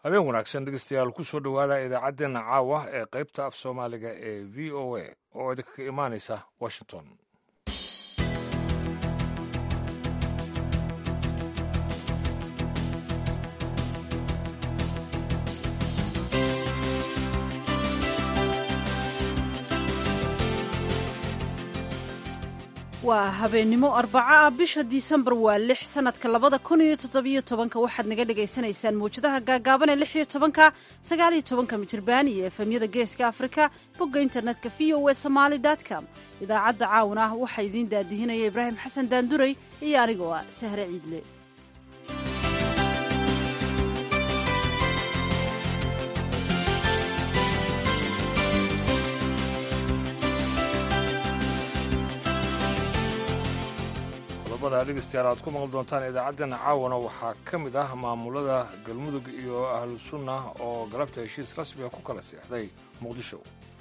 habeen wanaagsan dhegeystayaal ku soo dhowaada idaacaddeenna caawa ee qaybta af soomaaliga ee v o a oo idinka imaanaysa washington. waa habeennimo arbaca ah bisha disembar waa 6 sanadka 2017 waxaad naga dhagaysanaysaan mawjadaha gaagaaban ee 16 19 mijirbaan iyo efemyada geeska afrika bogga internetka voa somali.com. idaacadda caawan ah waxaa idiin daadihinaya ibraahim xasan daanduray iyo anigoo ah sahre ciidle. dhegeystayaal aad ku maqli doontaan idaacaddeenna caawana waxaa ka mid ah maamulada galmudug iyo ahlu sunna oo galabta heshiis rasmiga ku kala seexday muqdisho.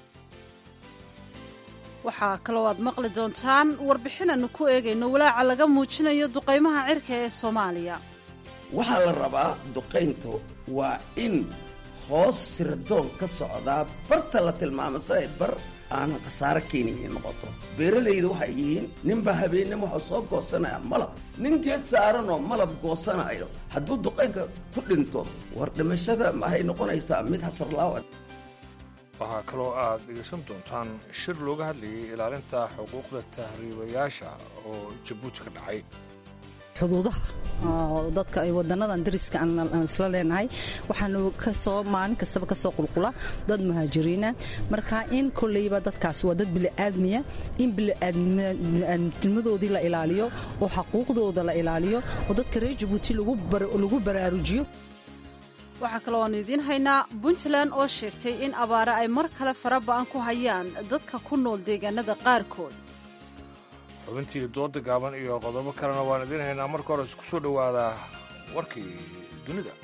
waxaa kaloo aad maqli doontaan warbixinanu ku eegayno walaaca laga muujinayo duqaymaha cirka ee soomaaliya. waxaa la rabaa duqayntu waa in hoos sirdoon ka socdaa barta la tilmaamo siday bar aanan khasaaro keenaya noqoto. beeralayda waxay yihiin ninba habeenimo waxuu soo goosanaya malab, nin geed saaran oo malab goosanayo hadduu duqaynka ku dhinto war dhimashada maxay noqonaysaa mid hasarlaawa. waxaa kaloo aad dhegaysan doontaan shir looga hadlayay ilaalinta xuquuqda tahriibayaasha oo jabuuti ka dhacay. xuduudaha dadka ay wadanadan dariska aan isla leenahay waxaanu kasoo maalin kastaba kasoo qulqula dad muhaajiriina, marka in kolleyba dadkaas waa dad bili'aadmiya, in bili'aadnimadoodii la ilaaliyo oo xaquuqdooda la ilaaliyo oo dadka reer jabuuti lagu baraarujiyo. waxaa kaloo aanu idiin haynaa puntland oo sheegtay in abaare ay mar kale faraba'an ku hayaan dadka ku nool deegaanada qaarkood. xubintii dooda gaaban iyo qodobo kalena waan idiin haynaa. marka hore isku soo dhowaada warkii dunida.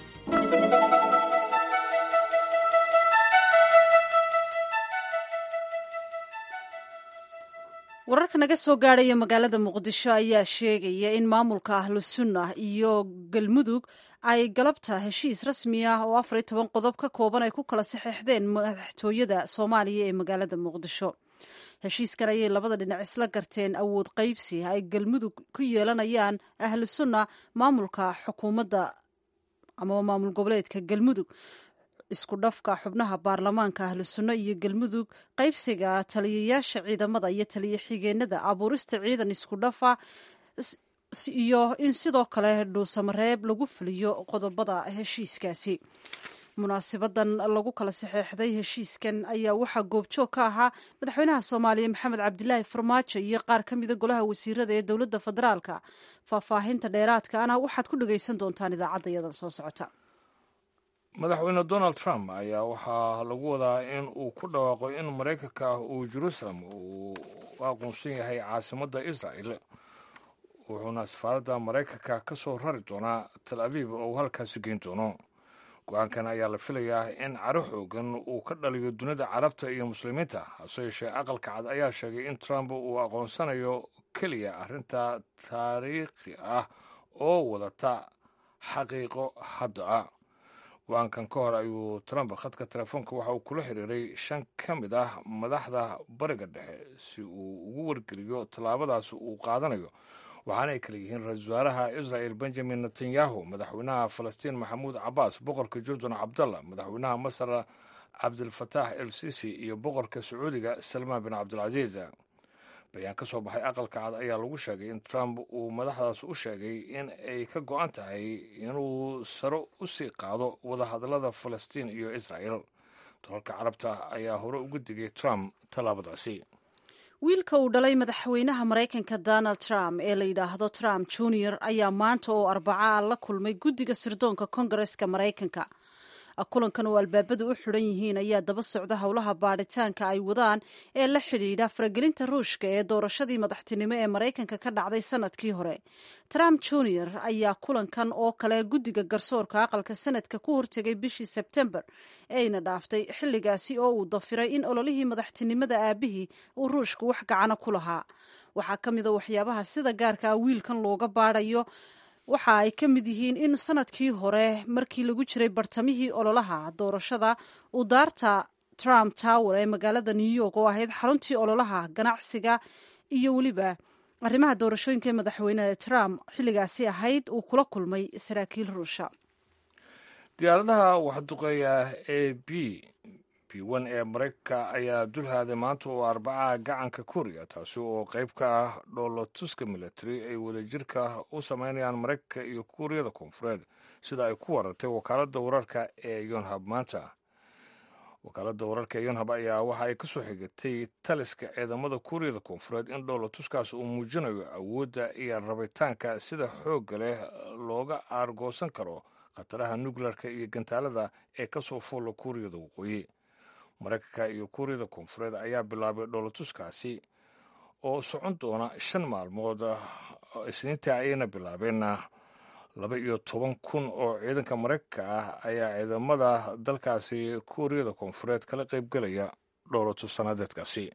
wararka naga soo gaadhaya magaalada muqdisho ayaa sheegaya in maamulka ahlu sunna iyo galmudug ay galabta heshiis rasmi ah oo 14 qodob ka kooban ay ku kala saxeexdeen madaxtooyada soomaaliya ee magaalada muqdisho. heshiiskan ayay labada dhinac isla garteen awood qaybsi ay galmudug ku yeelanayaan ahlu sunna maamulka xukuumadda ama maamul goboleedka galmudug, isku dhafka xubnaha baarlamaanka ahlu sunno iyo galmudug, qaybsiga taliyayaasha ciidamada iyo taliya xigeenada, abuurista ciidan isku dhafa iyo in sidoo kale dhuusamareeb lagu fuliyo qodobada heshiiskaasi. munaasibadan lagu kala saxeexday heshiiskan ayaa waxaa goobjoog ka ahaa madaxweynaha soomaaliya maxamed cabdilaahi farmaajo iyo qaar ka mida golaha wasiirada ee dowladda federaalka. faahfaahinta dheeraadkaana waxaad ku dhagaysan doontaan idaacadda iyadan soo socota. madaxweyne donald trump ayaa waxaa lagu wadaa in uu ku dhawaaqo in maraykanka uu jerusalem uu aqoonsan yahay caasimadda israel, wuxuuna safaaradda maraykanka ka soo rari doonaa tal aviv oo uu halkaasi geyn doono. go-aankan ayaa la filayaa in caro xoogan uu ka dhaliyo dunida carabta iyo muslimiinta. hase yeeshee aqalka cad ayaa sheegay in trump uu aqoonsanayo keliya arrinta taariikhi ah oo wadata xaqiiqo hadda ah. go-aankan ka hor ayuu trump khadka telefoonka waxa uu kula xiriiray 5 ka mid ah madaxda bariga dhexe si uu ugu wargeliyo tallaabadaas uu qaadanayo, waxaana ay kala yihiin ra-iisul wasaaraha israel benjamin netanyahu, madaxweynaha falastiin maxamuud cabbaas, boqorka jordan cabdalla, madaxweynaha masar cabdilfataax el sisi iyo boqorka sacuudiga salmaan bin cabdilcasiis. bayaan ka soo baxay aqalka cad ayaa lagu sheegay in trump uu madaxdaas u sheegay in ay ka go-an tahay inuu saro u sii qaado wadahadallada falastiin iyo israel. dalalka carabta ayaa hore uga digay trump tallaabadaasi. wiilka uu dhalay madaxweynaha maraykanka donald trump ee la yidhaahdo trump junior ayaa maanta oo arbaca la kulmay guddiga sirdoonka kongareska maraykanka. kulankan oo albaabadu u xidhan yihiin ayaa daba socda howlaha baadhitaanka ay wadaan ee la xidhiidha faragelinta ruushka ee doorashadii madaxtinimo ee maraykanka ka dhacday sanadkii hore. trump junior ayaa kulankan oo kale guddiga garsoorka aqalka sanadka ku hortegay bishii sebtembar eeyna dhaaftay xilligaasi oo uu dafiray in ololihii madaxtinimada aabihii uu ruushku wax gacano ku lahaa. waxaa ka mida waxyaabaha sida gaarka ah wiilkan looga baadhayo waxa ay ka mid yihiin in sanadkii hore markii lagu jiray bartamihii ololaha doorashada uu daarta Trump Tower ee magaalada New York oo ahayd xaruntii ololaha ganacsiga iyo weliba arrimaha doorashooyinka ee madaxweyne Trump xilligaasi ahayd uu kula kulmay saraakiil Ruusha. diyaaradaha waxduqeeya ee B1 ee Mareykanka ayaa dulhaaday maanta oo Arbaca gacanka Kuuriya, taasi oo qayb ka ah dhoolatuska military ay wadajirka u sameynayaan Mareykanka iyo Kuuriyada Koonfureed, sida ay ku warartay wakaaladda wararka ee Yonhap maanta. wakaaladda wararka ee Yonhap ayaa waxa ay ka soo xigatay taliska ciidamada Kuuriyada Koonfureed in dhoolatuskaas uu muujinayo awoodda iyo rabitaanka sida xoogga leh looga aargoosan karo khataraha nukleerka iyo gantaalada ee ka soo fuula Kuuriyada Waqooyi. Mareykanka iyo Kuuriyada Koonfureed ayaa bilaabay dhoolatuskaasi oo socon doona 5 maalmood. Isniinta ayayna bilaabeen 12,000 oo ciidanka Mareykanka ah ayaa ciidamada dalkaasi Kuuriyada Koonfureed kala qaybgelaya dhoolatus sanadeedkaasi.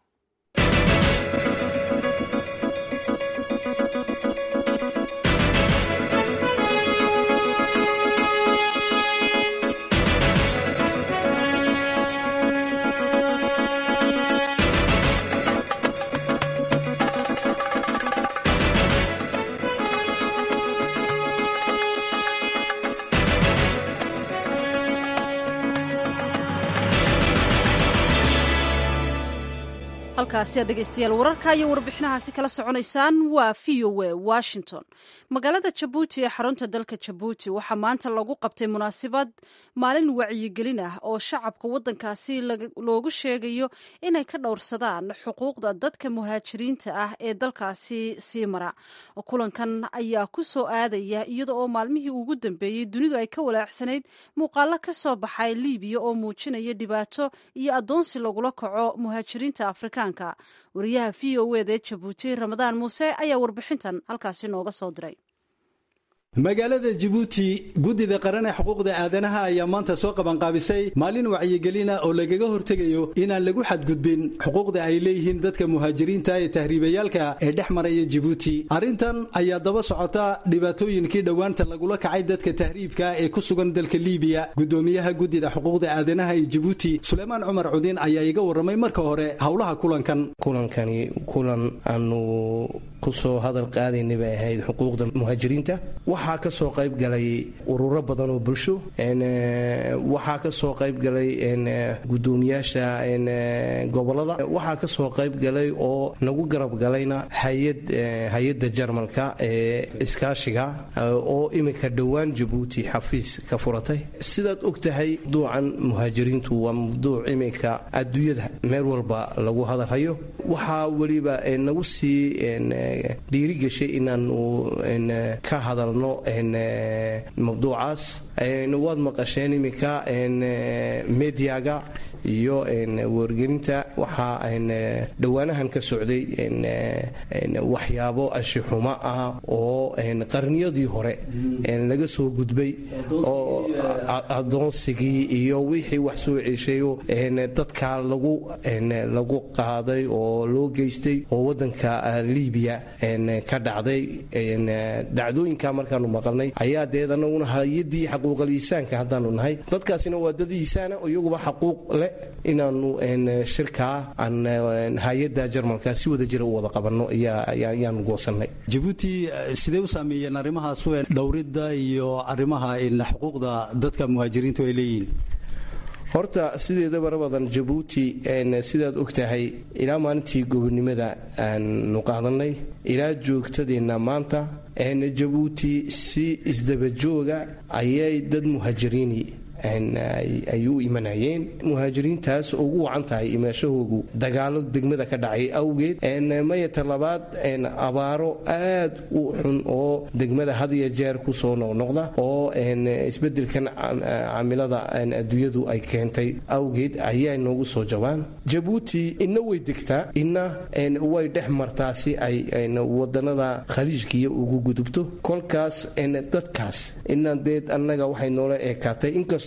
halkaasi aad dhegaystayaal wararka iyo warbixinahaasi kala soconaysaan waa VOA Washington. magaalada Jabuuti ee xarunta dalka Jabuuti waxaa maanta lagu qabtay munaasabad maalin wacyigelin ah oo shacabka waddankaasi loogu sheegayo inay ka dhowrsadaan xuquuqda dadka muhaajiriinta ah ee dalkaasi sii mara. kulankan ayaa ku soo aadaya iyada oo maalmihii ugu dambeeyey dunidu ay ka walaacsanayd muuqaalo ka soo baxay Liibiya oo muujinaya dhibaato iyo adoonsi lagula kaco muhaajiriinta Afrikaanka. wariyaha VOA Jabuuti Ramadaan Muuse ayaa warbixintan halkaasi nooga soo diray. magaalada Jabuuti gudida qaran ee xuquuqda aadanaha ayaa maanta soo qabanqaabisay maalin wacyigelina oo lagaga hortegayo inaan lagu xadgudbin xuquuqda ay leeyihiin dadka muhaajiriinta ee tahriibayaalka ee dhex maraya Jabuuti. arrintan ayaa daba socota dhibaatooyinkii dhawaanta lagula kacay dadka tahriibka ee ku sugan dalka Liibiya. gudoomiyaha gudida xuquuqda aadanaha ee Jabuuti Suleymaan Cumar Cudin ayaa iga waramay marka hore hawlaha kulankani aanu ku soo hadal qaadaynay bay ahayd xuquuqda muhaajiriinta. waxaa ka soo qayb galay ururo badan oo bulsho waxaa ka soo qayb galay gudoomiyaasha gobolada waxaa ka soo qayb galay oo nagu garab galayna hay'adda Jarmalka ee iskaashiga oo imika dhawaan Jabuuti xafiis ka furatay. sidaad ogtahay duucan muhaajiriintu waa mawduuc imika adduunyada meel walba lagu hadalhayo. waxaa waliba nagu sii dhiirigashay inaanu ka hadalno mawduucaas. waad maqasheen imika mediaga iyo wargelinta waxaa dhawaanahan ka socday waxyaabo ashixuma ah oo qarniyadii hore laga soo gudbay oo adoonsigii iyo wixii wax soo ceshayo dadka lagu qaaday oo loo geystay oo wadanka Liibiya ka dhacday. dhacdooyinka markaanu maqalnay ayaa deedanaguna hay'adii xuquuqul insaanka haddaanu nahay dadkaasina waa dad insaana oo iyaguba xuquuq leh inaanu shirka hay'adda Jarmalka si wada jira u wada qabanno ayaanu goosanay. Jabuuti sidee u saameeyeen arrimahaas dhowridda iyo arrimaha xuquuqda dadka muhaajiriintu ay leeyihiin? horta sideedaba badan Jabuuti sidaad ogtahay ilaa maalintii gobonimada aanu qaadanay ilaa joogtadeena maanta Jabuuti si isdaba jooga ayay dad muhaajiriin ay u imanayeen. muhaajiriintaas ugu wacan tahay imaashahoogu dagaalo degmada ka dhacay awgeed mayata labaad abaaro aad u xun oo degmada had iyo jeer ku soo noqnoqda oo isbedelkan camilada adduunyadu ay keentay awgeed ayaa noogu soo jabaan. Jabuuti ina way degtaa ina way dhex martaa si ay wadanada khaliijkiya ugu gudubto. kolkaas dadkaas inaan deed annaga waxay noola eekaatay inkastoo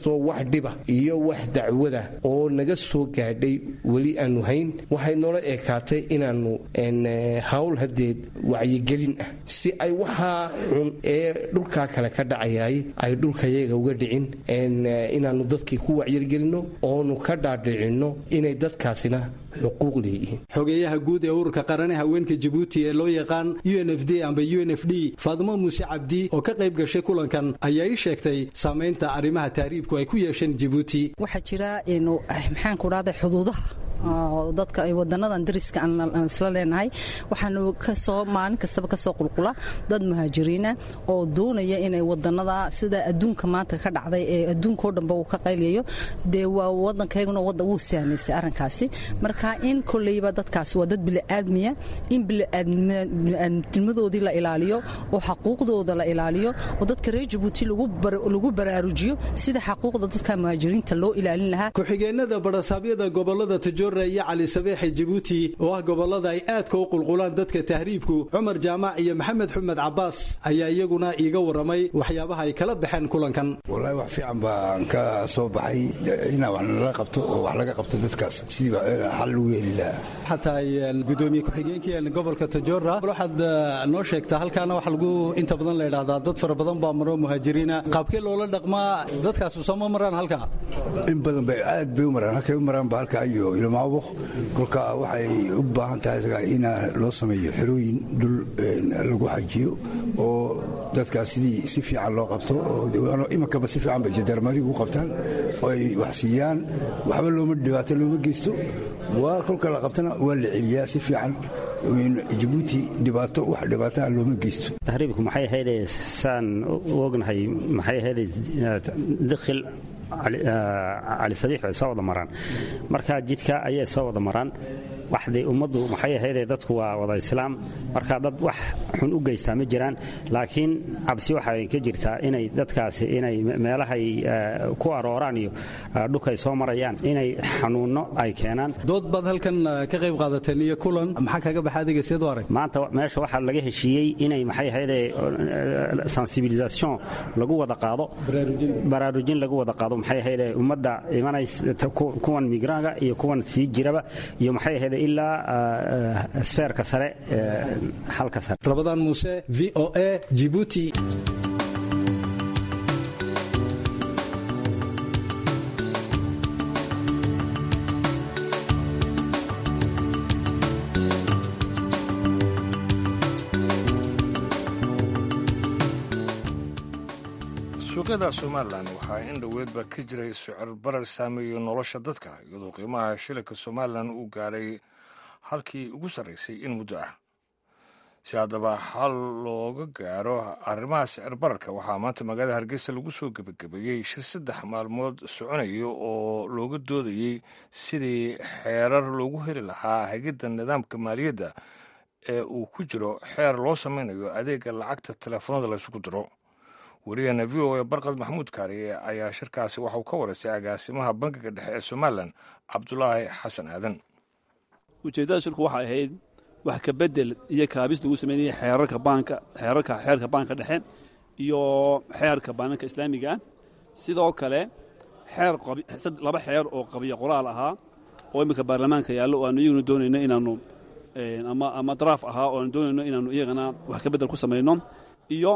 inkastoo wax dhiba iyo wax dacwada oo naga soo gaadhay weli aanu hayn waxay noola ekaatay inaannu hawl haddeed wacyigelin ah si ay waxaa xun ee dhulkaa kale ka dhacayay ay dhulkayaga uga dhicin inaannu dadkii ku wacyigelinno oonu ka dhaadhicinno inay dadkaasina xuquuq leeyihiin xogeeyaha guud ee ururka qaran ee haweenka Djibouti ee loo yaqaan UNFD amba UNFD Faadimo Muuse Cabdi oo ka qayb gashay kulankan ayaa ii sheegtay saameynta arrimaha taariibku ay ku yeesheen Djibouti waxa jira inuu maxaan ku raadey xuduudaha dadka ay wadanadan dariska aan isla leenahay waxaanu ka soo maalin kastaba ka soo qulqula dad muhaajiriina oo doonaya inay wadanada sida adduunka maanta ka dhacday ee adduunka oo dhanba uu ka qayliyo de waa wadankeeguna uu saameysay arinkaasi marka in kulliba dadkaas waa dad bini'aadmiya in bini'aadnimadoodii la ilaaliyo oo xuquuqdooda la ilaaliyo oo dadka reer Djibouti lagu baraarujiyo sida xuquuqda dadka muhaajiriinta loo ilaalin lahaa ku-xigeenada barasaabiyada gobolada Tajoora iyo Cali Sabeex Djibouti oo ah gobolada ay aad ka u qulqulaan dadka tahriibku Umar Jaamac iyo Maxamed Xamed Cabbaas ayaa iyaguna iiga waramay waxyaabaha ay kala baxeen kulankan wallahi wax fiican baan ka soo baxay ina wax la qabto oo wax laga qabto dadkaas sidii xal loo yeeli lahaa xataa gudoomiye ku-xigeenkii gobolka Tajoora waxaad noo sheegtaa halkaana wax lagu inta badan la yiraahdaa dad fara badan baa maro muhaajiriina qaabkee loola dhaqmaa dadkaas soo maraan halka in badan bay aad bay u maraan halka u maraan halka iyo ilmaabo kolka waxay u baahan tahay in loo sameeyo xirooyin dul lagu xajiyo oo dadkaas si fiican loo qabto oo imanka si fiican bay jadarmari ugu qabtaan oo ay wax siiyaan waxba looma dhibaato looma geysto waa kolka la qabtana waa la celiyaa si fiican Djibouti dhibaato wax dhibaato looma geysto tahriibku maxay ahayd saan ognahay maxay ahayd dakhil على صديق soo maraan marka jidka ayay soo wada maraan waxday umadu maxay ahayd dadku waa wada islaam marka dad wax xun u geystaa ma jiraan laakiin cabsi waxa ay ka jirtaa inay dadkaasi inay meelahay ku arooraan iyo dhulkay soo marayaan inay xanuuno ay keenaan dood bad halkan ka qayb qaadateen iyo kulan maxaa kaga baxaadiga sidoo arag maanta meesha waxa laga heshiiyay inay maxay ahayd sensibilisation lagu wada qaado baraarujin lagu wada qaado maxay ahayd umada imanaysa kuwan migranga iyo kuwan sii jiraba iyo maxay ahayd ilaa sfeerka sare halka sare Rabadaan Muuse VOA Djibouti suuqyada Soomaaliland waxaa in dhaweedba ka jiray sicir barar saameeyo nolosha dadka iyadoo qiimaha shilinka Soomaaliland uu gaaray halkii ugu sarreysay in muddo ah si haddaba xal looga gaaro arrimaha sicir bararka waxaa maanta magaalada Hargeysa lagu soo gabagabeeyey shir 3 maalmood soconayo oo looga doodayay sidii xeerar loogu heli lahaa hagidda nidaamka maaliyadda ee uu ku jiro xeer loo sameynayo adeega lacagta telefoonada la isugu diro wariyana VOA Barqad Maxamuud Kaariye ayaa shirkaasi waxa uu ka wareysay agaasimaha bangiga dhexe ee Soomaaliland Cabdullaahi Xasan Aadan ujeedada shirku waxa ahayd wax ka bedel iyo kaabis lagu sameeyay xeerarka banka dhexe iyo xeerka banka islaamiga sidoo kale laba xeer oo qabiyo qoraal ahaa oo imika baarlamaanka yaallo oo aanu iyaguna doonayno inaanu ama draft ahaa oo aanu doonayno inaanu iyagana wax ka bedel ku sameeyno iyo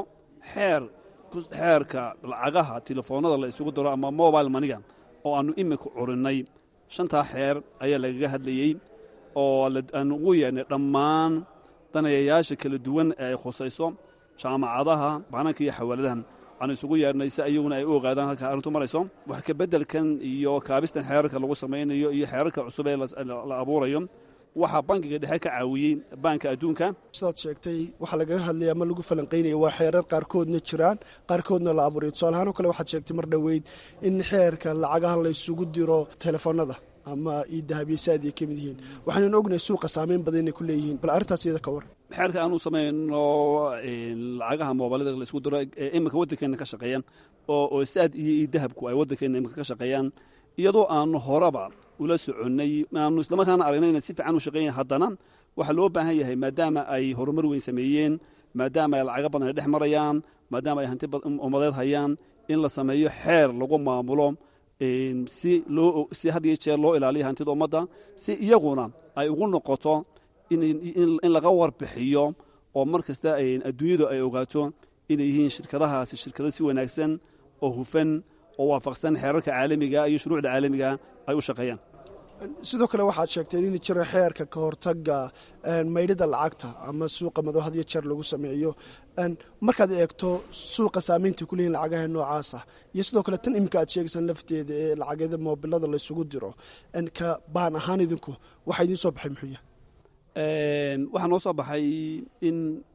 xeerka lacagaha telefoonada la isugu diro ama mobile money oo aanu imika curinay 5 xeer ayaa lagaga hadlayay oo aanu ugu yeernay dhammaan danayayaasha kala duwan ee ay khusayso jaamacadaha bananka iyo xawaaladahan aan isugu yeernay si ayaguna ay u ogaadaan halka arrintu marayso wax ka bedelkan iyo kaabistan xeerarka lagu samaynayo iyo xeerarka cusub ee la abuurayo waxa bankiga dhexe ka caawiyay banka adduunka sidaad sheegtay waxa laga hadlaya ama lagu falanqeynaya waa xeerar qaarkoodna jiraan qaarkoodna la abuuray tusaale ahaan oo kale waxaad sheegtay mar dhoweyd in xeerka lacagaha la isugu diro telefoonada ama dahabiyaysaad ay ka mid yihiin waxaan ognahay suuqa saameyn badan inay ku leeyihiin bal arrintaas iyada ka war xeerka aanu sameeyno lacagaha moobilada la isku diro ee imika waddankeena ka shaqeeya oo saad iyo dahabku ay waddankeena imika ka shaqeeyaan iyadoo aan horaba ula soconnay aanu isla markaana aragnay inay si fiican u shaqeeyaan haddana waxaa loo baahan yahay maadaama ay horumar weyn sameeyeen maadaama ay lacaga badan ay dhex marayaan maadaama ay hanti ummadeed hayaan in la sameeyo xeer lagu maamulo si had iyo jeer loo ilaaliyo hantida ummadda si iyaguna ay ugu noqoto in laga warbixiyo oo mar kasta adduunyadu ay ogaato inay yihiin shirkadahaasi shirkado si wanaagsan oo hufan oo waafaqsan xeerarka caalamiga iyo shuruucda caalamiga ay u shaqeeyaan. sidoo kale waxaad sheegteen in jira xeerka ka hortaga maydhida lacagta ama suuqa madow had iyo jeer lagu sameeyo markaad eegto suuqa saamaynta ku leeyihin lacagaha noocaas ah iyo sidoo kale tan iminka aad sheegaysaan lafteeda ee lacageeda moobilada laysugu diro ka baan ahaan idinku waxaa idiin soo baxay muxuu yahay? waxaa noo soo baxay in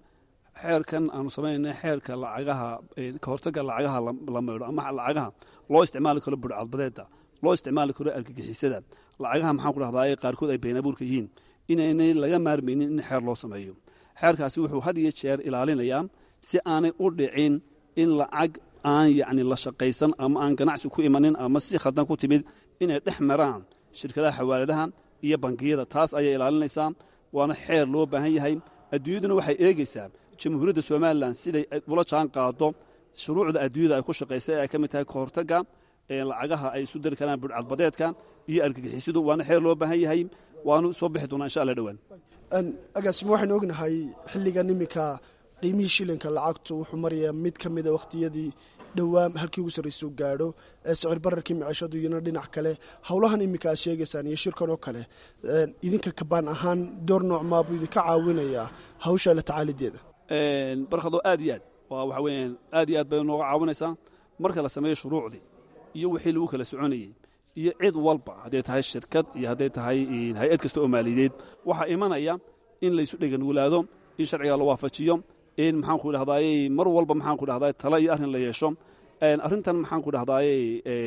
xeerkan aanu samaynay xeerka lacagaha ka hortaga lacagaha la maydho ama lacagaha loo isticmaali karo burcadbadeeda loo isticmaali karo argagixisada lacagaha maxaan ku dhahdaa qaarkood ay been abuurka yihiin inaynay laga maarmaynin in xeer loo sameeyo. xeerkaasi wuxuu had iyo jeer ilaalinayaa si aanay u dhicin in lacag aan yacni la shaqaysan ama aan ganacsi ku imanin ama si khaldan ku timid inay dhex maraan shirkadaha xawaaladaha iyo bangiyada. taas ayay ilaalinaysaa waana xeer loo baahan yahay. adduunyaduna waxay eegaysaa jamhuuriyadda somalilan siday ula jaan qaado shuruucda adduunyada ay ku shaqaysay ay ka mid tahay ka hortagga lacagaha ay isu dari karaan burcadbadeedka iyo argagixisadu. waana xeer loo baahan yahay waanu soo bixi doonaa insha allah dhowaan. agaasimo waxaynu ognahay xilligan iminka qiimihii shilinka lacagtu wuxuu marayaa mid ka mida wakhtiyadii dhowaan halkii ugu sarraysuu gaadho sicir bararkii maciishadu iyona dhinac kale howlahan iminka aad sheegaysaan iyo shirkan oo kale idinka kabaan ahaan door nooc maabuu idinka caawinayaa hawsha la tacaalideeda? barkadoo aad iyo aad waxa weeyaan aad iyo aad bay nooga caawinaysaa marka la sameeyo shuruucdii iyo wixii lagu kala soconayey iyo cid walba hadday tahay shirkad iyo hadday tahay hay-ad kasta oo maaliyadeed waxaa imanaya in laysu dheganwulaado in sharciga la waafajiyo in maxaanku dhahdaayey mar walba maxaanku dhahdaay talo iyo arrin la yeesho. arrintan maxaanku dhahdaayey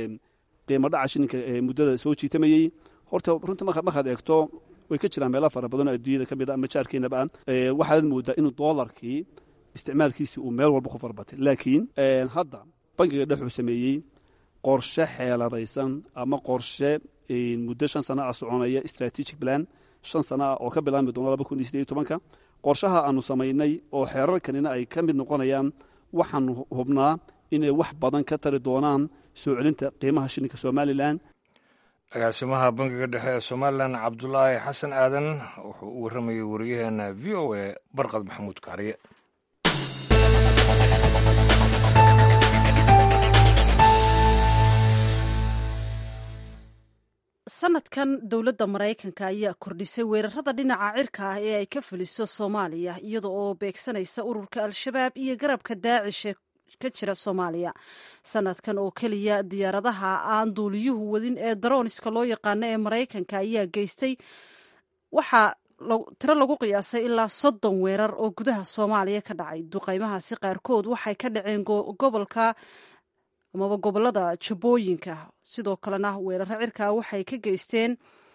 qiimo dhaca shilinka muddada soo jiitamayey horta runta markaad eegto way ka jiraan meelo fara badan oo adduunyada ka mid a ama jaarkeennaba waxaad moodaa inuu doolarkii isticmaalkiisii uu meel walba ku farbatay. laakiin hadda bangiga dhexuu sameeyey qorshe xeeladaysan ama qorshe muddo 5 sano ah soconaya strategic plan 5 sano ah oo ka bilaabmi doona 2018 qorshaha aanu samaynay oo xeerarkanina ay ka mid noqonayaan waxaanu hubnaa inay wax badan ka tari doonaan soo celinta qiimaha shilinka somalilan. agaasimaha bangiga dhexe ee somalilan cabdulaahi xasan aadan wuxuu u warramayay wariyaheena v o a barqad maxamuud kaariye. sanadkan dowladda maraykanka ayaa kordhisay weerarada dhinaca cirka ah ee ay ka fuliso soomaaliya iyada oo beegsanaysa ururka al-shabaab iyo garabka daacish ka jira soomaaliya. sanadkan oo keliya diyaaradaha aan duuliyuhu wadin ee darooniska loo yaqaano ee maraykanka ayaa geystay waxaa tiro lagu qiyaasay ilaa 30 weerar oo gudaha soomaaliya ka dhacay. duqaymahaasi qaarkood waxay ka dhaceen gobolka amaba gobolada jubbooyinka. sidoo kalena weeraro cirkaa waxay ka geysteen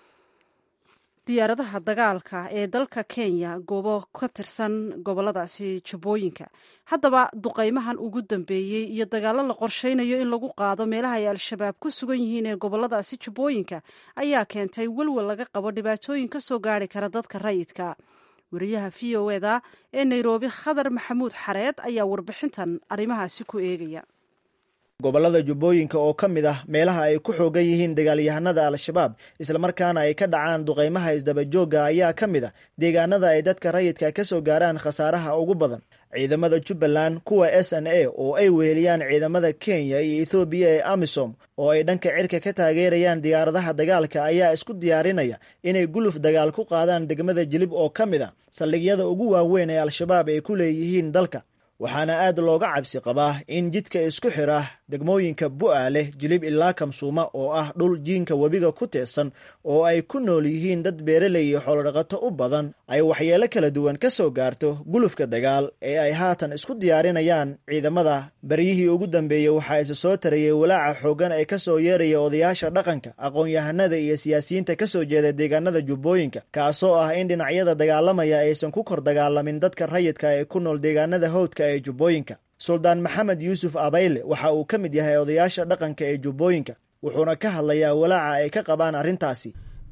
diyaaradaha dagaalka ee dalka Kenya goobo ka tirsan goboladaasi jubbooyinka. haddaba duqaymahan ugu dambeeyey iyo dagaalo la qorsheynayo in lagu qaado meelaha ay al-shabaab ku sugan yihiin ee goboladaasi jubbooyinka ayaa keentay walwal laga qabo dhibaatooyin ka soo gaari kara dadka rayidka. wariyaha v o eda ee Nairobi Khadar Maxamuud Xareed ayaa warbixintan arrimahaasi ku eegaya. gobollada jubbooyinka oo ka mid ah meelaha ay ku xoogan yihiin dagaalyahanada al-shabaab islamarkaana ay ka dhacaan duqaymaha isdabajooga ayaa ka mid ah deegaanada ay dadka rayidka ka soo gaaraan khasaaraha ugu badan. ciidamada Jubbaland kuwa SNA oo ay weheliyaan ciidamada Kenya iyo Ethiopia ee AMISOM oo ay dhanka cirka ka taageerayaan diyaaradaha dagaalka ayaa isku diyaarinaya inay guluf dagaal ku qaadaan degmada Jilib oo ka mid ah saldhigyada ugu waaweyn ee al-shabaab ay ku leeyihiin dalka. waxaana aad looga cabsi qabaa in jidka isku xira degmooyinka Bu'aale, Jilib ilaa Kamsuuma oo ah dhul jiinka webiga ku teesan oo ay ku nool yihiin dad beeraley iyo xoolo-dhaqato u badan ay waxyeelo kala duwan ka soo gaarto gulufka dagaal ee ay haatan isku diyaarinayaan ciidamada. baryihii ugu dambeeyey waxaa isa soo tarayay walaaca xoogan ee ka soo yeeraya odayaasha dhaqanka, aqoon-yahanada iyo siyaasiyiinta ka soo jeeda deegaanada jubbooyinka, kaasoo ah in dhinacyada dagaalamaya aysan ku kor dagaalamin dadka rayidka ee ku nool deegaanada hawdka ee jubbooyinka. suldaan maxamed yuusuf abayle waxa uu ka mid yahay odayaasha dhaqanka ee jubbooyinka, wuxuuna ka hadlayaa walaaca ay ka qabaan arrintaasi.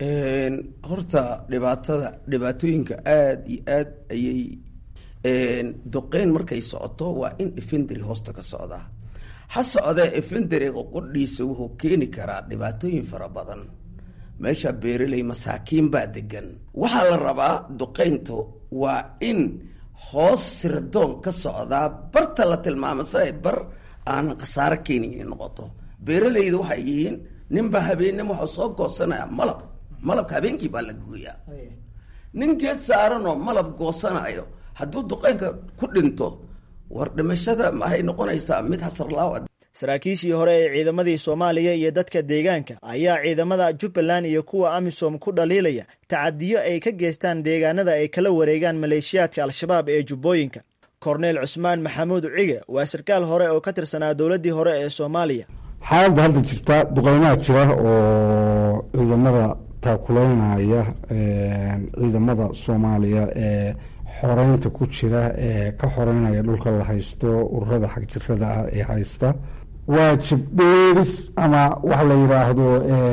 horta dhibaatooyinka aada iyo aad ayay duqeyn markay socoto waa in infantry hoosta ka socdaa. ha socdee efenderiga qudhiisa wuxuu keeni karaa dhibaatooyin fara badan. meesha beeraley masaakiin baa degan. waxaa la rabaa duqayntu waa in hoos sirdoon ka socdaa barta la tilmaamo siday bar aanan khasaaro keenin noqoto. beeralayda waxay yihiin ninbaa habeenimo waxuu soo goosanaya malabka habeenkii baa la gooyaa. nin geed saaranoo malab goosanayo hadduu duqaynka ku dhinto war dhimashada maxay noqonaysaa mid hasarlaawa. saraakiishii hore ee ciidamadii Soomaaliya iyo dadka deegaanka ayaa ciidamada Jubbaland iyo kuwa AMISOM ku dhaliilaya tacadiyo ay ka geystaan deegaanada ay kala wareegaan maleeshiyaadka Al-Shabaab ee Jubbooyinka. Cornel Cusmaan Maxamuud Cige waa sarkaal hore oo ka tirsanaa dowladii hore ee Soomaaliya. xaaladda hadda jirta duqeymaha jira oo ciidamada taakuleynaya ciidamada Soomaaliya ee xoreynta ku jira ee ka xoreynaya dhulka la haysto ururada xag jirada ah ee haysta waajib dheeris ama wax la yiraahdo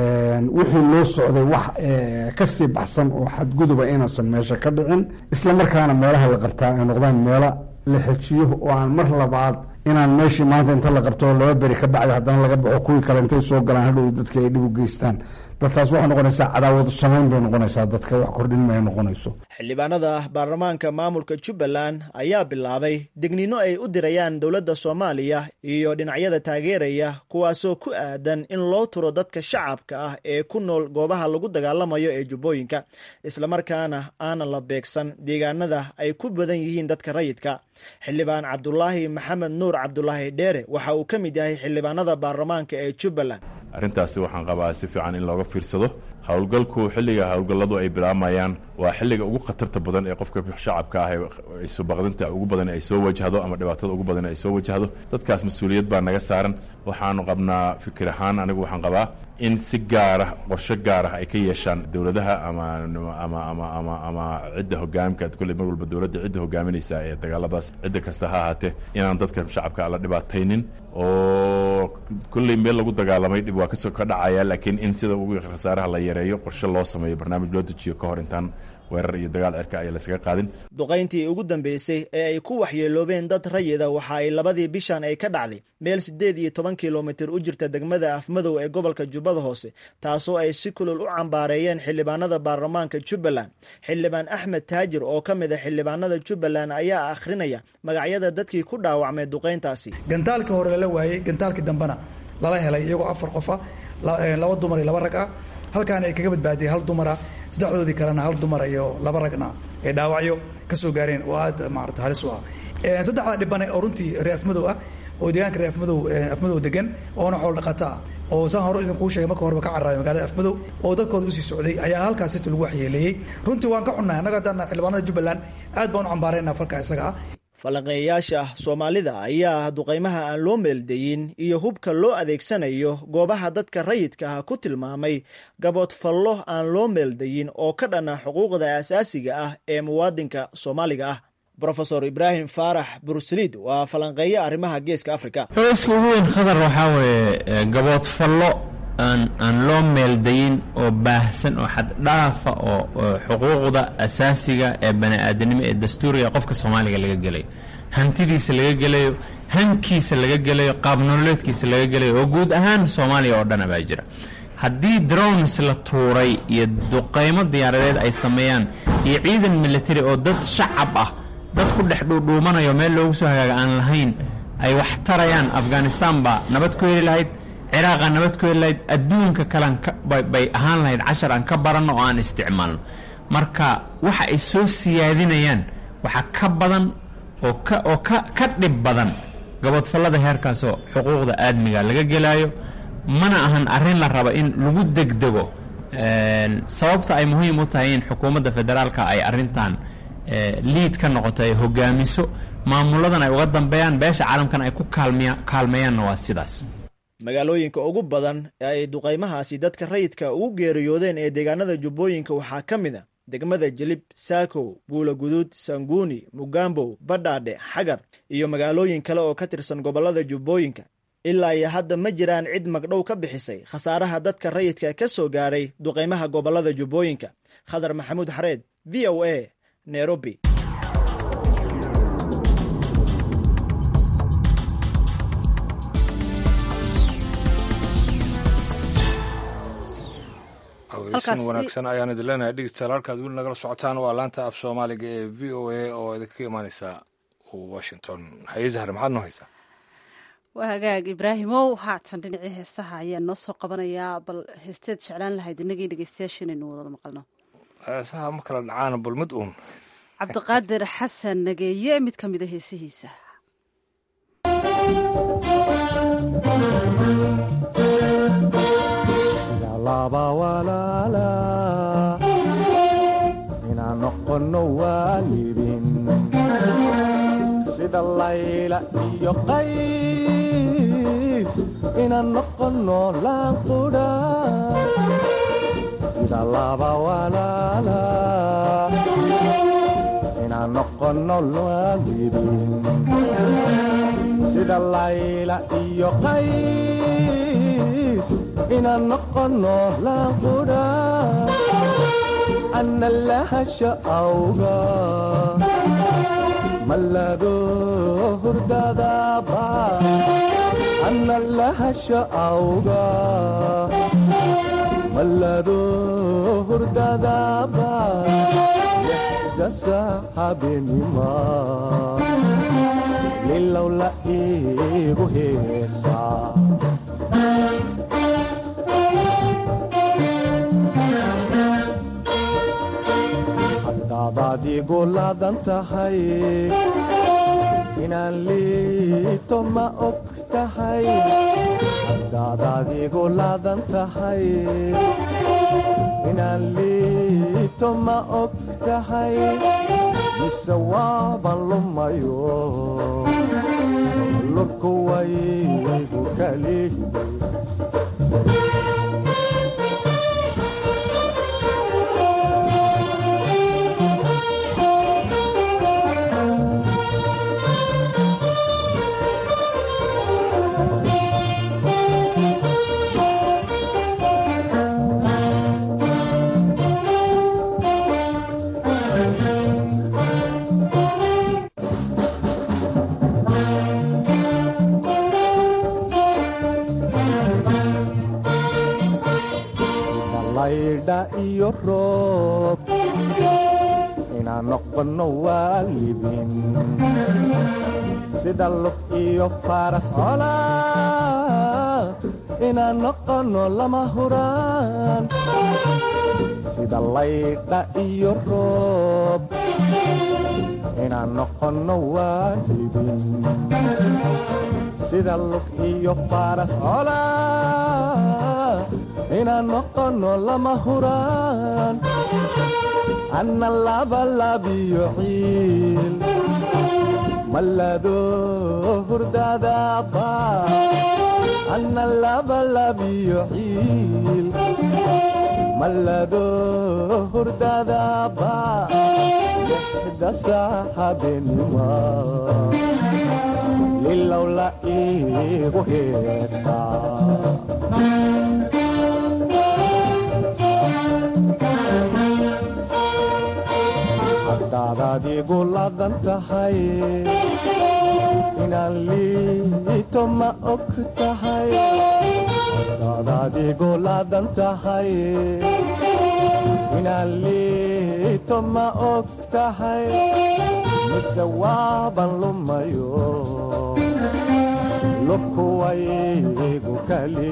wixii loo socday wax ka sii baxsan oo xadguduba inaysan meesha ka dhicin isla markaana meelaha la qabtaa ay noqdaan meelo la xejiyo oo aan mar labaad inaan meeshii maanta inta la qabto laba beri ka bacda haddana laga baxo kuwii kale intay soo galaan hadhow dadka ay dhib u geystaan. dadkaas waxay noqonaysaa cadaawad samayn bay noqonaysaa dadka wax kordhin ma ay noqonayso. xildhibaanada baarlamaanka maamulka Jubbaland ayaa bilaabay digniino ay u dirayaan dowladda Soomaaliya iyo dhinacyada taageeraya kuwaasoo ku aadan in loo turo dadka shacabka ah ee ku nool goobaha lagu dagaalamayo ee Jubbooyinka isla markaana aan la beegsan deegaanada ay ku badan yihiin dadka rayidka. xildhibaan Cabdullaahi Maxamed Nuur Cabdullaahi Dheere waxa uu ka mid yahay xildhibaanada baarlamaanka ee Jubbaland. arrintaasi waxaan qabaa si fiican in looga fiirsado howlgalku xilliga howlgalladu ay bilaabayaan waa xilliga ugu khatarta badan ee qofka shacabka ah ay soo baqdinta ugu badan ay soo wajahdo ama dhibaatada ugu badan ay soo wajahdo. dadkaas mas'uuliyad baa naga saaran. waxaanu qabnaa fikir ahaan anigu waxaan qabaa in si gaar ah qorshe gaar ah ay ka yeeshaan dowladaha ama cidda hogaamka kulli mar walba dowladda cidda hogaaminaysa ee dagaaladaas cidda kasta ha ahaatee inaan dadka shacabka la dhibaataynin oo kulli meel lagu dagaalamay dhib waa kasoo ka dhacaya laakiin in sida ugu khasaaraha la yareeyo qorshe loo sameeyo barnaamij loo dejiyo ka hor intaan weerar iyo dagaal cirka ay la iskaga qaadin. duqayntii ugu dambeysay ee ay ku waxyeeloobeen dad rayida waxa ay labadii bishan ay ka dhacday meel 18 kilomitir u jirta degmada Afmadow ee gobolka Jubbada Hoose taasoo ay si kulul u cambaareeyeen xildhibaanada baarlamaanka Jubbaland. xildhibaan Axmed Taajir oo ka mid ah xildhibaanada Jubbaland ayaa akhrinaya magacyada dadkii ku dhaawacmay duqayntaasi. gantaalka hore la waayay gantaalkii dambana lala helay iyagoo 4 qof ah 2 dumar iyo 2 rag ah halkaan ay kaga badbaadiyay 1 dumar ah saddexdoodii kalena 1 dumar iyo 2 ragna ee dhaawacyo ka soo gaareen oo aad maarta halis u ah. saddexda dhibane oo runtii reef madow ah oo deegaanka reef madow degan oo xoolo dhaqata oo saan hore idin kuu sheegay marka horeba ka carraay magaalada Afmadow oo dadkooda u sii socday ayaa halkaas si lagu waxyeeleeyay. runtii waan ka xunnahay annaga hadda xildhibaanada Jubbaland aad baan u cambaareynaa falka isaga ah. falanqeeyaasha Soomaalida ayaa duqeymaha aan loo meeldayin iyo hubka loo adeegsanayo goobaha dadka rayidka ah ku tilmaamay gabood fallo aan loo meeldayin oo ka dhana xuquuqda aasaasiga ah ee muwaadinka Soomaaliga ah. Professor Ibrahim Faarax Bursalid waa falanqeeye arrimaha Geeska Afrika. Hooska ugu weyn khadar waxaa weeye gabood fallo aan loo meeldayin oo baahsan oo xad dhaafa oo xuquuqda asaasiga ee bani'aadanimo ee dastuuriga qofka Soomaaliga laga gelayo hantidiisa laga gelayo hankiisa laga gelayo qaab nololeedkiisa laga gelayo oo guud ahaan Soomaaliya oo dhan baa jira. haddii drones la tuuray iyo duqeymo diyaaradeed ay sameeyaan iyo ciidan military oo dad shacab ah dad ku dhex dhuumanayo meel loogu soo hagaaga aan lahayn ay wax tarayaan Afghanistan ba nabad ku heli lahayd Iraq nabad ku heli lahayd adduunka kale bay ahaan lahayd 10 aan ka baranno oo aan isticmaalno. marka waxa ay soo siyaadinayaan waxa ka badan oo ka dhib badan gabadfalada heerkaas oo xuquuqda aadmiga laga gelayo mana ahan arrin la rabo in lagu degdego. sababta ay muhiim u tahay in xukuumadda federaalka ay arrintan liid ka noqoto ay hogaamiso maamuladan ay uga dambeeyaan beesha caalamkan ay ku kaalmeeyaanna waa sidaas. magaalooyinka ugu badan ee ay duqeymahaasi dadka rayidka ugu geeriyoodeen ee deegaanada Jubbooyinka waxaa ka mid ah degmada Jilib, Saako, Buula Guduud, Sanguuni, Mugambo, Badhaadhe, Xagar iyo magaalooyin kale oo ka tirsan gobolada Jubbooyinka. ilaa iyo hadda ma jiraan cid magdhow ka bixisay khasaaraha dadka rayidka ka soo gaaray duqeymaha gobolada Jubbooyinka. Khadar Maxamuud Xareed, VOA, Nairobi. caweysin wanaagsan ayaan idin leenahay dhegeystayaal halkaad weli nagala socotaan waa laanta af soomaaliga ee v o a oo idinka imaaneysa washington haye zahre maxaad noo haysaa waa hagaag ibraahimow haatan dhinacii heesaha ayaan noo soo qabanayaa bal heesteed jeclaan lahayd inagii dhegeystayaasha inaynu wada maqalno heesaha ma kala dhacaana bal mid uun cabdiqaadir xasan nageeye mid ka mida heesihiisa laba walaala inaan noqono waalidin sida layla iyo qays inaan noqono laanqudha sida laba walaala inaan noqono waalidin sida layla iyo qays inaan noqono laanqudha ana lahasha awga malado hurdadaba ana lahasha awga malado hurdadaba lixda saxaabinima lilow la iigu heesaa haddaad igu laadan tahay inaan liito ma og tahay haddaad igu laadan tahay inaan liito ma og tahay mise waaban lumayo lurku waygu kali iyo roob inaan noqono waalidin sida lug iyo faras cola inaan noqono lama huraan sida laydha iyo roob inaan noqono waalidin sida lug iyo faras cola inaan noqono lama huraan ana labalabiyo ciil malado hurdadaba ana labalabiyo ciil malado hurdadaba lixda saxaabinima lilow la iigu heesaa haddaad igu laadan tahay inaan liito ma og tahay haddaad igu laadan tahay inaan liito ma og tahay mise waaban lumayo lurku waygu kali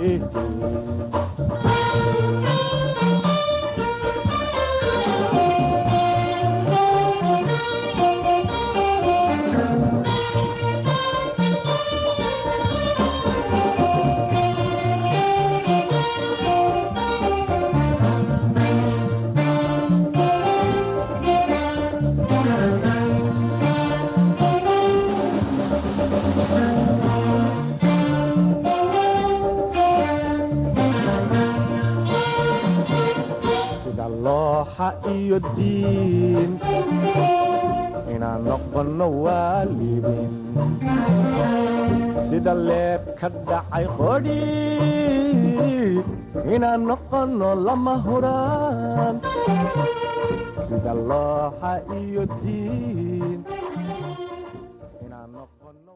iyo diin inaan noqono waalidin sida leeb ka dhacay qodhi inaan noqono lama huraan sida looxa iyo diin inaan noqono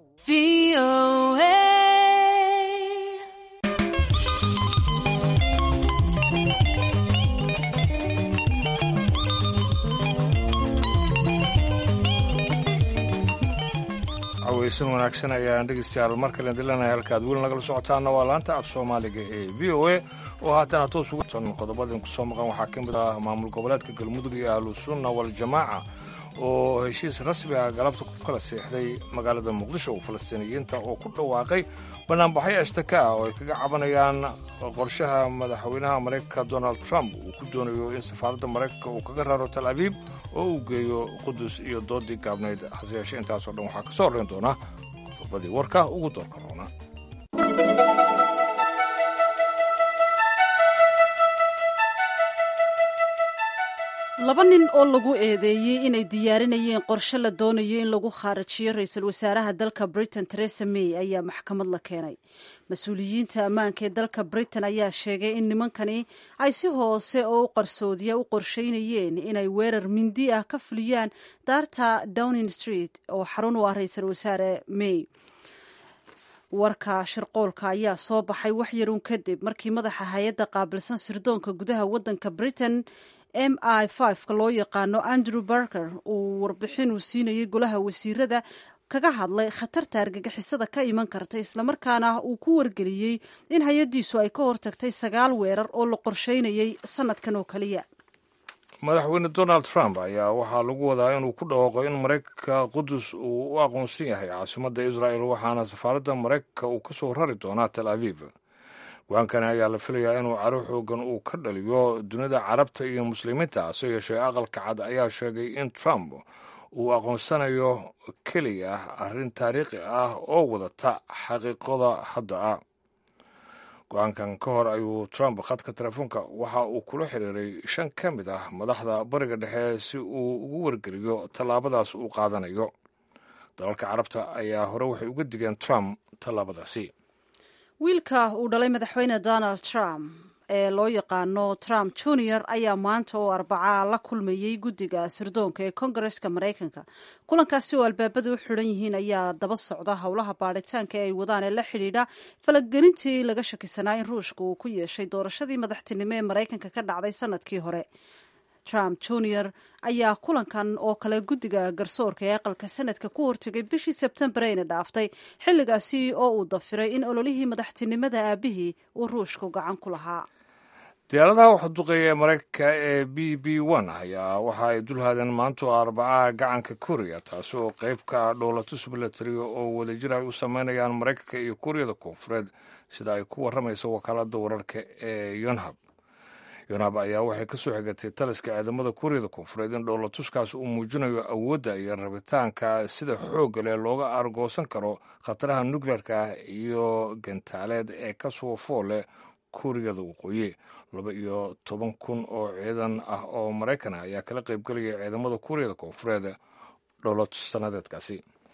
aweysan wanaagsan ayaan dhegeystayaal mar kale dilanahay halkaad weli nagala socotaana waa laanta af soomaaliga ee v o a oo haatan toos ugu tan qodobadeen kusoo maqan waxaa ka mid ah maamul goboleedka galmudug iyo ahlu sunna waljamaaca oo heshiis rasmi ah galabta ku kala seexday magaalada muqdisho oo falastiiniyiinta oo ku dhawaaqay banaanbaxyo ashtaka ah oo ay kaga cabanayaan qorshaha madaxweynaha maraykanka donald trump uu ku doonayo in safaaradda maraykanka uu kaga raro tal abiib oo uu geeyo qudus iyo doodii gaabnayd hase yeeshee intaasoo dhan waxaa ka soo horreyn doona qodobadii warka ugu doorka roona. laba nin oo lagu eedeeyey inay diyaarinayeen qorshe la doonayo in lagu khaarajiyo ra-iisul wasaaraha dalka britain Theresa May ayaa maxkamad la keenay. mas-uuliyiinta ammaanka ee dalka britain ayaa sheegay in nimankani ay si hoose oo u qarsoodiya u qorsheynayeen inay weerar mindi ah ka fuliyaan daarta Downing Street oo xarun u ah ra-iisul wasaare May. warka shirqoolka ayaa soo baxay wax yarun kadib markii madaxa hay-adda qaabilsan sirdoonka gudaha waddanka britain MI5 loo yaqaano Andrew Barker uu warbixin uu siinayay golaha wasiirada kaga hadlay khatarta argagixisada ka iman karta islamarkaana uu ku wargeliyey in hay-addiisu ay ka hortagtay 9 weerar oo la qorsheynayay sanadkan oo kaliya. madaxweyne donald trump ayaa waxaa lagu wadaa inuu ku dhawaaqo in maraykanka qudus uu u aqoonsan yahay caasimadda israel waxaana safaaradda maraykanka uu ka soo rari doonaa tel aviv. go-aankani ayaa la filayaa inuu caro xoogan uu ka dhaliyo dunida carabta iyo muslimiinta hase yeeshee aqalka cad ayaa sheegay in trump uu aqoonsanayo keliya arrin taariikhi ah oo wadata xaqiiqada hadda ah. go-aankan ka hor ayuu trump khadka telefoonka waxa uu kula xiriiray 5 ka mid ah madaxda bariga dhexe si uu ugu wargeliyo tallaabadaas uu qaadanayo. dalalka carabta ayaa hore waxay uga digeen trump tallaabadaasi. wiilka uu dhalay madaxweyne donald trump ee loo yaqaano Trump Jr ayaa maanta oo Arbacaa la kulmayey guddiga sirdoonka ee Kongareska Mareykanka. kulankaasi oo albaabadu u xiran yihiin ayaa daba socda howlaha baaritaanka ee ay wadaan ee la xidhiidha falagelintii laga shakisanaa in ruushka uu ku yeeshay doorashadii madaxtinimo ee Mareykanka ka dhacday sanadkii hore. Trump Jr ayaa kulankan oo kale guddiga garsoorka ee aqalka sanadka ku hortegay bishii Sebtembar ayna dhaaftay xilligaasi oo uu dafiray in ololihii madaxtinimada aabihii uu ruushku gacan ku lahaa. diyaaradaha waxduqeeya ee maraykanka ee BB-1 ayaa waxa ay dulhaadeen maanta Arbacaa gacanka Kuuriya taasi oo qayb ka ah dhoolatus military oo wadajir ay u sameynayaan Maraykanka iyo Kuuriyada Koonfureed sida ay ku waramayso wakaaladda wararka ee Yonhap. Yonhap ayaa waxay ka soo xigatay taliska ciidamada Kuuriyada Koonfureed in dhoolatuskaas uu muujinayo awoodda iyo rabitaanka sida xoogga leh looga argoosan karo khataraha nukleerka ah iyo gantaaleed ee ka soo foole Kuuriyada Waqooyi. 12,000 oo ciidan ah oo Maraykan ah ayaa kala qaybgelaya ciidamada Kuuriyada Koonfureed dhoolatus sanadeedkaasi.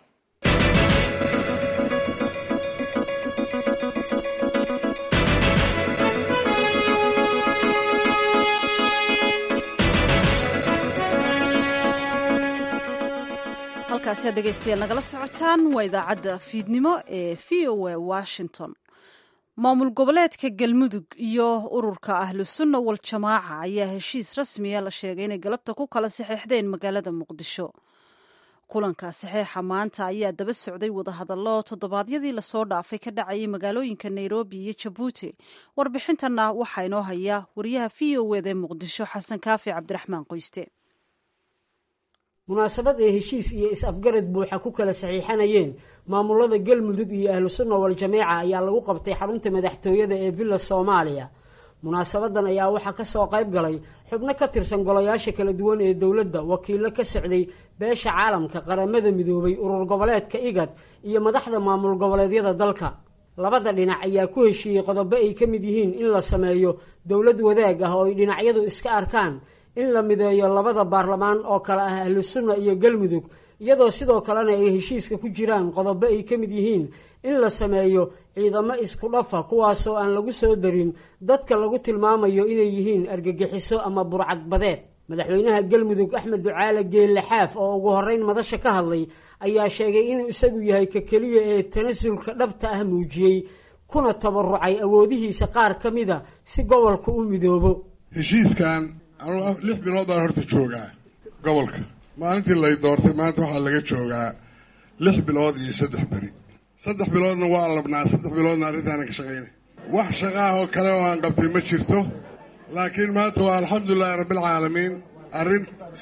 halkaasi aad dhegaystayaal nagala socotaan waa idaacadda fiidnimo ee v o a Washington. maamul goboleedka galmudug iyo ururka ahlu sunna wal jamaaca ayaa heshiis rasmiya la sheegay inay galabta ku kala saxeexdeen magaalada muqdisho. kulanka saxeexa maanta ayaa daba socday wadahadallo toddobaadyadii lasoo dhaafay ka dhacayay magaalooyinka Nairobi iyo Jabuuti. warbixintanna waxaa inoo haya wariyaha v o a ee muqdisho xasan kaafi cabdiraxmaan qoyste. munaasabad ee heshiis iyo is-afgarad buuxa ku kala saxiixanayeen maamulada galmudug iyo ahlu sunna wal jamaaca ayaa lagu qabtay xarunta madaxtooyada ee Villa Soomaaliya. munaasabadan ayaa waxaa ka soo qayb galay xubno ka tirsan golayaasha kala duwan ee dowladda, wakiilo ka socday beesha caalamka, qaramada midoobay, urur goboleedka IGAD iyo madaxda maamul goboleedyada dalka. labada dhinac ayaa ku heshiiyey qodobo ay ka mid yihiin in la sameeyo dowlad wadaag ah oo ay dhinacyadu iska arkaan, in la mideeyo labada baarlamaan oo kala ah ahlu sunna iyo galmudug, iyadoo sidoo kalena ay heshiiska ku jiraan qodobo ay ka mid yihiin in la sameeyo ciidamo isku dhafa kuwaasoo aan lagu soo darin dadka lagu tilmaamayo inay yihiin argagixiso ama burcadbadeed. madaxweynaha galmudug Axmed Ducaale Geelle Xaaf oo ugu horeyn madasha ka hadlay ayaa sheegay inuu isagu yahay ka keliya ee tanasulka dhabta ah muujiyey kuna tabarucay awoodihiisa qaar ka mida si gobolka u midoobo. heshiiskan anuu 6 bilood baan horta joogaa gobolka. maalintii lay doortay maanta waxaa laga joogaa 6 bilood iyo 3 beri 3 biloodna waa labnaa 3 biloodna arrintaana ka shaqaynay wax shaqaah oo kale oo aan qabtay ma jirto laakiin maanta waa alxamdulilaahi rabbilcaalamiin arrin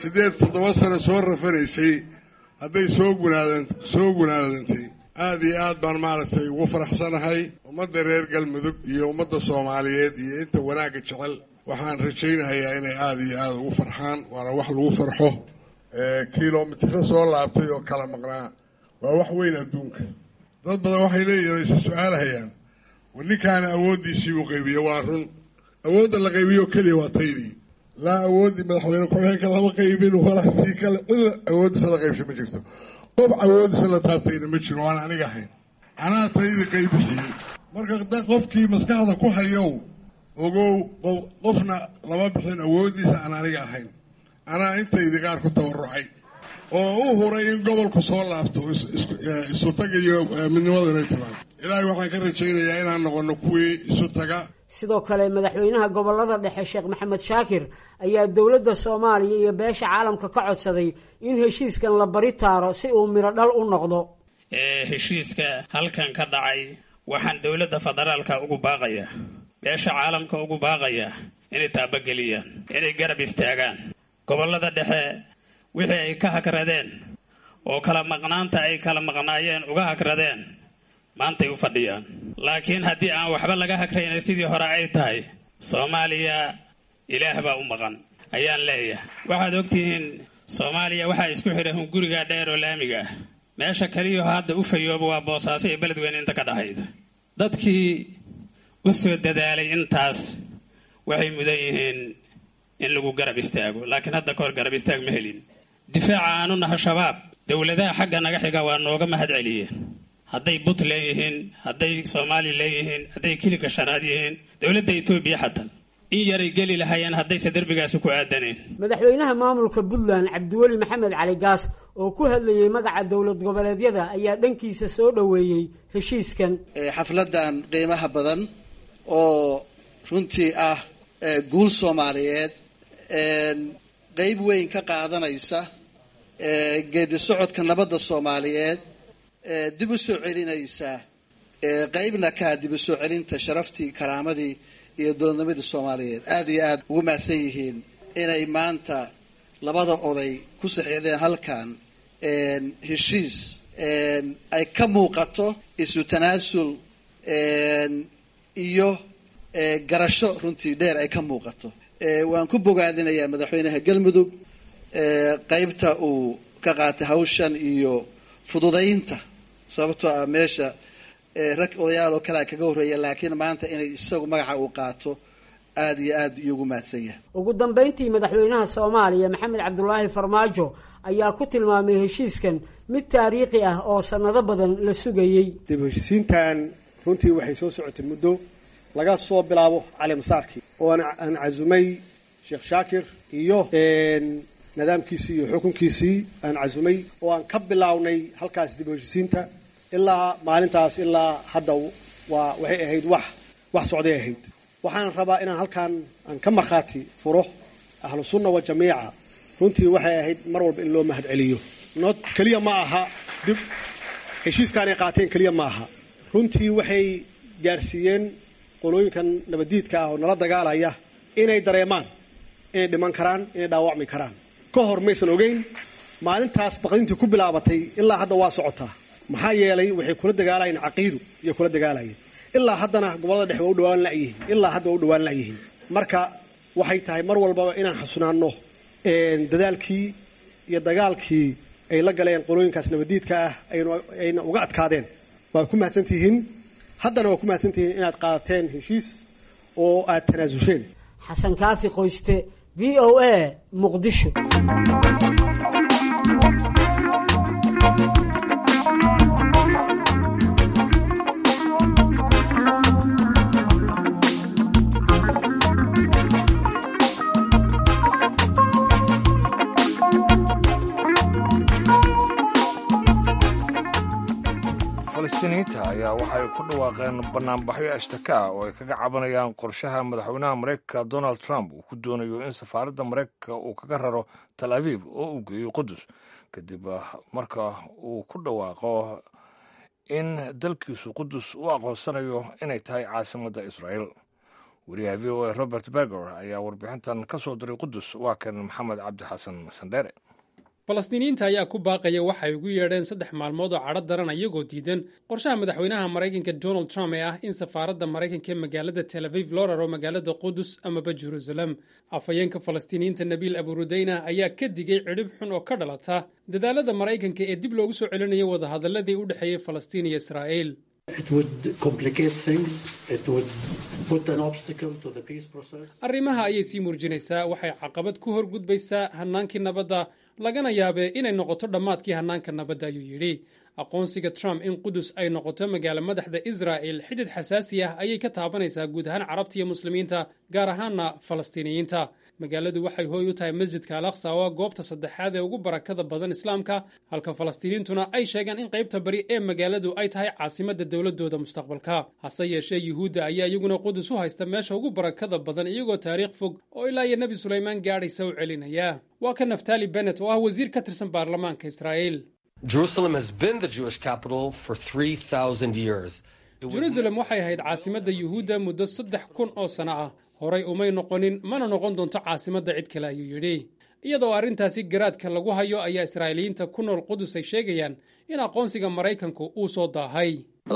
8-7 sano soo rafanaysay hadday soo gunaadantay aad iyo aad baan maaragtay ugu faraxsanahay ummadda reer galmudug iyo ummadda soomaaliyeed iyo inta wanaagga jecel waxaan rajaynayaa inay aad iyo aad ugu farxaan waana wax lagu farxo kilomitiro soo laabtay oo kala maqnaa waa wax weyn adduunka dad badan waxay leeyihiin isa su-aalahayaan war ninkaana awooddiisii uu qaybiye waa run awoodda la qaybiyo keliya waa taydii laa awooddii madaxweyne ku-xigeenka lama qaybin walaasii kale cilla awooddiisa la qaybsha ma jirto qof awooddiisa la taabtayna ma jiro waan aniga ahayn anaa taydii qaybixiyey marka qofkii maskaxda ku hayow ogow qofna lama bixin awooddiisa aan aniga ahayn anaa intaydii qaar ku tabarucay oo u huray in gobolku soo laabto isu tag iyo midnimadu inay timaado ilaahay waxaan ka rajaynayaa inaan noqono kuwii isu taga sidoo kale madaxweynaha gobolada dhexe sheekh maxamed shaakir ayaa dowladda soomaaliya iyo beesha caalamka ka codsaday in heshiiskan la bari taaro si uu miro dhal u noqdo heshiiska halkan ka dhacay waxaan dowladda federaalka ugu baaqayaa beesha caalamka ugu baaqayaa inay taabageliyaan inay garab istaagaan gobolada dhexe wixii ay ka hagradeen oo kala maqnaanta ay kala maqnaayeen uga hagradeen maantay u fadhiyaan laakiin haddii aan waxba laga hagrayna sidii hore ay tahay soomaaliya ilaah baa u maqan ayaan leeyahay waxaad ogtihiin soomaaliya waxaa isku xidhay hunguriga dheer oo laamiga ah meesha kaliyo hadda u fayooba waa boosaaso iyo beledweyne inta ka dhaxayd dadkii u soo dadaalay intaas waxay mudan yihiin in lagu garab istaago laakiin hadda kahor garab istaag ma helin difaaca aanu naha shabaab dowladaha xagga naga xiga waa nooga mahad celiyeen hadday but leeyihiin hadday soomaali leeyihiin hadday kilika shanaad yihiin dowladda etoobiya xataa in yaray geli lahayeen haddayse derbigaasi ku aadaneen madaxweynaha maamulka puntland cabdiweli maxamed cali gaas oo ku hadlayey magaca dowlad goboleedyada ayaa dhankiisa soo dhoweeyey heshiiskan xafladan qiimaha badan oo runtii ah guul soomaaliyeed qayb weyn ka qaadanaysa geedi socodka nabadda soomaaliyeed dib u soo celinaysa qaybna kaa dib u soo celinta sharaftii karaamadii iyo dowladnimadii soomaaliyeed aada iyo aada ugu mahadsan yihiin inay maanta labada oday ku saxiixdeen halkan heshiis ay ka muuqato isu tanaasul iyo garasho runtii dheer ay ka muuqato waan ku bogaadinayaa madaxweynaha galmudug qaybta uu ka qaatay hawshan iyo fududaynta sababtoo ah meesha rag odayaal oo kalea kaga horreeya laakiin maanta inay isagu magaca uu qaato aada iyo aada iyogu mahadsan yahay ugu dambayntii madaxweynaha soomaaliya maxamed cabdulaahi farmaajo ayaa ku tilmaamay heshiiskan mid taariikhi ah oo sanado badan la sugayey dib heshiisiintan runtii waxay soo socotay muddo laga soo bilaabo cali masaarkii oo aan casumay sheekh shaakir iyo nidaamkiisii iyo xukunkiisii aan casumay oo aan ka bilaawnay halkaas dib heshiisiinta ilaa maalintaas ilaa hadda waxay ahayd wax socday ahayd waxaan rabaa inaan halkaan aan ka markhaati furo ahlu sunna wa jamiica runtii waxay ahayd mar walba in loo mahad celiyo nood keliya ma aha dib heshiiskaanay qaateen keliya ma aha runtii waxay gaarsiiyeen qolooyinkan nabaddiidka ah oo nala dagaalaya inay dareemaan inay dhiman karaan inay dhaawacmi karaan ka hor maysan ogeyn maalintaas baqdintii ku bilaabatay ilaa hadda waa socotaa maxaa yeelay waxay kula dagaalayeen caqiidu iyo kula dagaalayeen ilaa haddana gobolada dhexe waa u dhawaan layihiin ilaa hadda waa u dhawaan layihiin marka waxay tahay mar walbaba inaan xasunaanno dadaalkii iyo dagaalkii ay la galeen qolooyinkaas nabaddiidka ah ayna uga adkaadeen waad ku mahadsantihiin haddana waa ku mahadsantihiin inaad qaadateen heshiis oo aad tanaasulsheen xasan kaafi qoyste v o a muqdisho falastiiniyiinta ayaa waxay ku dhawaaqeen banaanbaxyo ashtaka ah oo ay kaga cabanayaan qorshaha madaxweynaha maraykanka donald trump uu ku doonayo in safaaradda maraykanka uu kaga raro tal aviv oo uu geeyo qudus kadib marka uu ku dhawaaqo in dalkiisu qudus u aqoonsanayo inay tahay caasimadda israa'iil wariyaha v o a robert berger ayaa warbixintan ka soo diray qudus waa kan maxamed cabdi xasan sandheere. falastiiniyiinta ayaa ku baaqaya waxay ugu yeedheen 3 maalmood oo cadho daran iyagoo diidan qorshaha madaxweynaha maraykanka donald trump ee ah in safaaradda maraykanka ee magaalada tel aviv loo raro magaalada qudus amaba jerusalem. afhayeenka falastiiniyiinta nabiil aburudayna ayaa ka digay cidhib xun oo ka dhalata dadaalada maraykanka ee dib loogu soo celinaya wadahadaladii u dhexeeyey falastiin iyo israa'iil. arrimaha ayay sii muujinaysaa waxay caqabad ku horgudbaysaa hannaankii nabadda lagana yaabee inay noqoto dhammaadkii hannaanka nabadda ayuu yidhi. aqoonsiga trump in qudus ay noqoto magaalo madaxda israa'il xidid xasaasi ah ayay ka taabanaysaa guud ahaan carabta iyo muslimiinta gaar ahaanna falastiiniyiinta. magaaladu waxay hooy u tahay masjidka al aqsa oo goobta saddexaad ee ugu barakada badan islaamka halka falastiiniyiintuna ay sheegaan in qaybta bari ee magaaladu ay tahay caasimadda dowladooda mustaqbalka. hase yeeshee yuhuudda ayaa iyaguna qudus u haysta meesha ugu barakada badan iyagoo taariikh fog oo ilaa iyo nebi sulaymaan gaadhaysa u celinaya. waa ka naftali bennett oo ah wasiir ka tirsan baarlamaanka israa'iil. Jerusalem has been the Jewish capital for 3,000 years. jerusalem waxay ahayd caasimadda yuhuudda muddo 3,000 oo sano ah horay umay noqonin mana noqon doonto caasimadda cid kale ayuu yidhi. iyadoo arrintaasi garaadka lagu hayo ayaa israa'iiliyiinta ku nool qudus ay sheegayaan in aqoonsiga maraykanku uu soo daahay.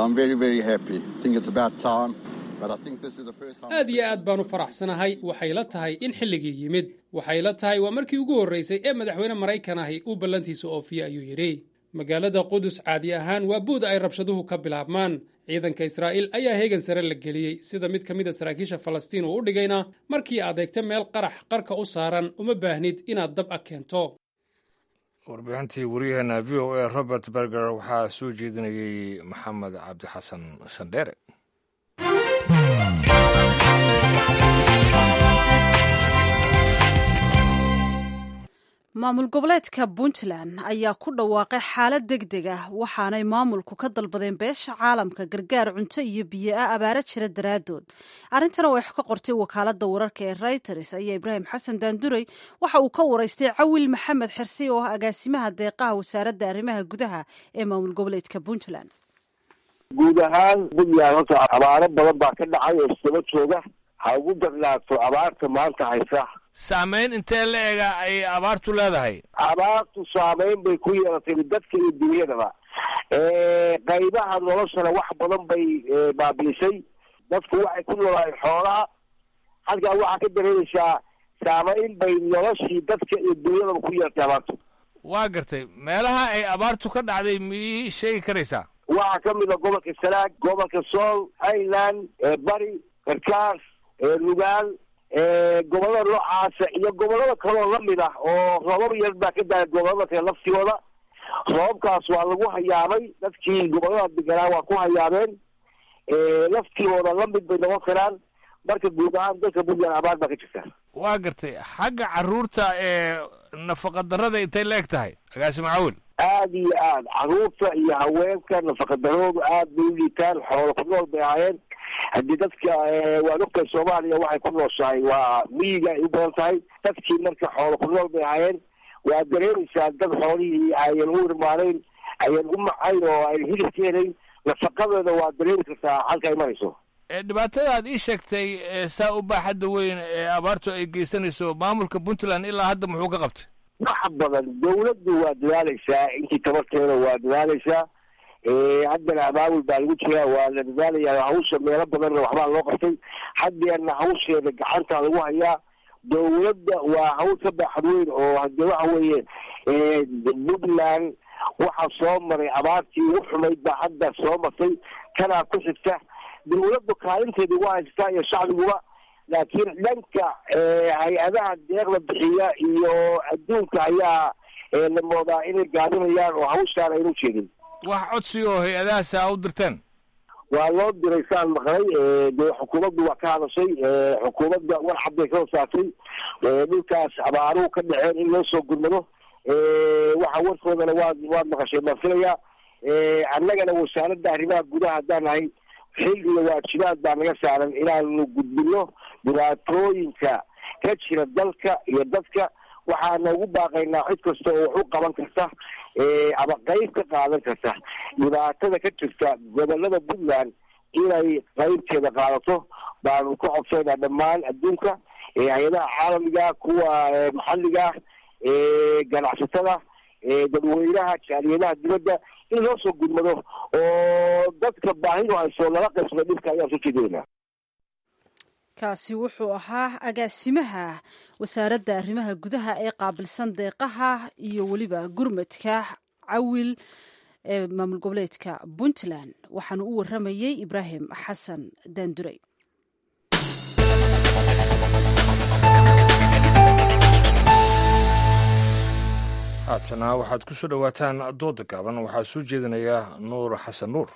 aad iyo aad baan u faraxsanahay waxay la tahay in xilligii yimid waxay la tahay waa markii ugu horraysay ee madaxweyne maraykan ahi uu ballantiisa oofiye ayuu yidhi. magaalada qudus caadi ahaan waa buud ay rabshaduhu ka bilaabmaan. ciidanka israa'iil ayaa heegan sare la geliyey sida mid ka mid a saraakiisha falastiin uu u dhigayna markii adeegta meel qarax qarka u saaran uma baahnid inaad dab a keento. warbixintii waryaheena v o a robert berger waxaa soo jeedinayey maxamed cabdi xasan sandheere. maamul goboleedka puntland ayaa ku dhawaaqay xaalad degdeg ah waxaanay maamulku ka dalbadeen beesha caalamka gargaar cunto iyo biyo ah abaaro jira daraaddood. arrintana wax ka qortay wakaaladda wararka ee reuters ayaa ibraahim xasan daanduray waxa uu ka waraystay cawil maxamed xirsi oo ah agaasimaha deeqaha wasaaradda arrimaha gudaha ee maamul goboleedka puntland. guud ahaan puntland horta abaaro badan baa ka dhacay oo isdaba jooga ha ugu darnaato abaarta maanta haysa. saamayn intee la ega ay abaartu leedahay? abaartu saamayn bay ku yeelatay dadka iyo dunyadaba. qaybaha noloshana wax badan bay baabiisay. dadku waxay ku noolaayeen xoolaha halkaa waxaa ka dareemaysaa saamayn bay noloshii dadka iyo dunyadaba ku yeelatay abaartu. waa gartay meelaha ay abaartu ka dhacday miyay sheegi karaysaa? waxaa ka mid a gobolka sanaag, gobolka sool, highland, bari, karkaas, lugaal, gobolada noocaasa iyo gobolada kaloo lamid ah oo roobab yar baa ka daaya gobolada kale laftigooda. roobabkaas waa lagu hayaamay, dadkii gobolada deganaa waa ku hayaameen, laftigooda lamid bay noqon karaan. marka guud ahaan dalka puntland abaar baa ka jirta. waa gartay xagga caruurta nafaqa darada intay la eg tahay agaasimo cawil? aad iyo aad caruurta iyo haweenka nafaqa daroodu aad bay u liitaan. xoolo ku nool bay ahaayeen. haddii dadka waad ogtahay soomaaliya waxay ku nooshahay waa miyiga ay u badan tahay. dadkii marka xoolo ku nool bay ahaayeen. waa dareemaysaa dad xoolihii ayan u irmaanayn, ayan u macayn oo ayn hilib ka helayn. nafaqadeeda waa dareemi kartaa halka ay marayso. dhibaatada aad ii sheegtay saa u baaxadda weyn ee abaartu ay geysanayso maamulka puntland ilaa hadda muxuu ka qabtay? wax badan dawladdu waa dadaalaysaa, intii tabarteeda waa dadaalaysaa. haddana abaabul baa lagu jiraa, waa la dadaalayaa. hawsha meelo badanna waxbaa loo qabtay. haddeerna hawsheeda gacanta lagu hayaa. dawladda waa hawl ka baaxad weyn oo hadee waxa weeye puntland waxaa soo maray abaartii ugu xumayd baa hadda soo martay, kanaa ku xigta. dawladdu kaalinteeda waa haystaa iyo shacbiguba, laakiin dhanka hay-adaha deeqda bixiya iyo adduunka ayaa la moodaa inay gaabinayaan oo hawshaan aynu jeedin. wax codsi oo hay-adahaas a u dirteen? waa loo diray saan maqlay. dee xukuumaddu waa ka hadashay. xukuumadda war xad bay ka hosaatay. dhulkaas abaaruhu ka dhaceen in loo soo gurmado. waxa warkoodana waad maqashay baan filayaa. annagana wasaaradda arrimaha gudaha haddaan nahay xilliga waajibaad baa naga saaran inaanu gudbino dhibaatooyinka ka jira dalka iyo dadka. waxaana ugu baaqaynaa cid kasta oo wax u qaban karta ama qayb ka qaadan karta dhibaatada ka jirta gobolada puntland inay qaybteeda qaadato. baanu ka codsaynaa dhammaan adduunka, hay-adaha caalamiga, kuwa maxalliga, ganacsatada, dadweynaha, jaaliyadaha dibadda in loo soo gudmado oo dadka baahidu hayso lala qaybsado dhibka ayaan soo jeedinayna. kaasi wuxuu ahaa agaasimaha wasaaradda arrimaha gudaha ee qaabilsan deeqaha iyo weliba gurmadka cawil ee maamul goboleedka puntland. waxaanu u waramayey ibraahim xasan daandurey. haatana waxaad ku soo dhowaataan dooda gaaban. waxaa soo jeedinaya nuur xasan nuur.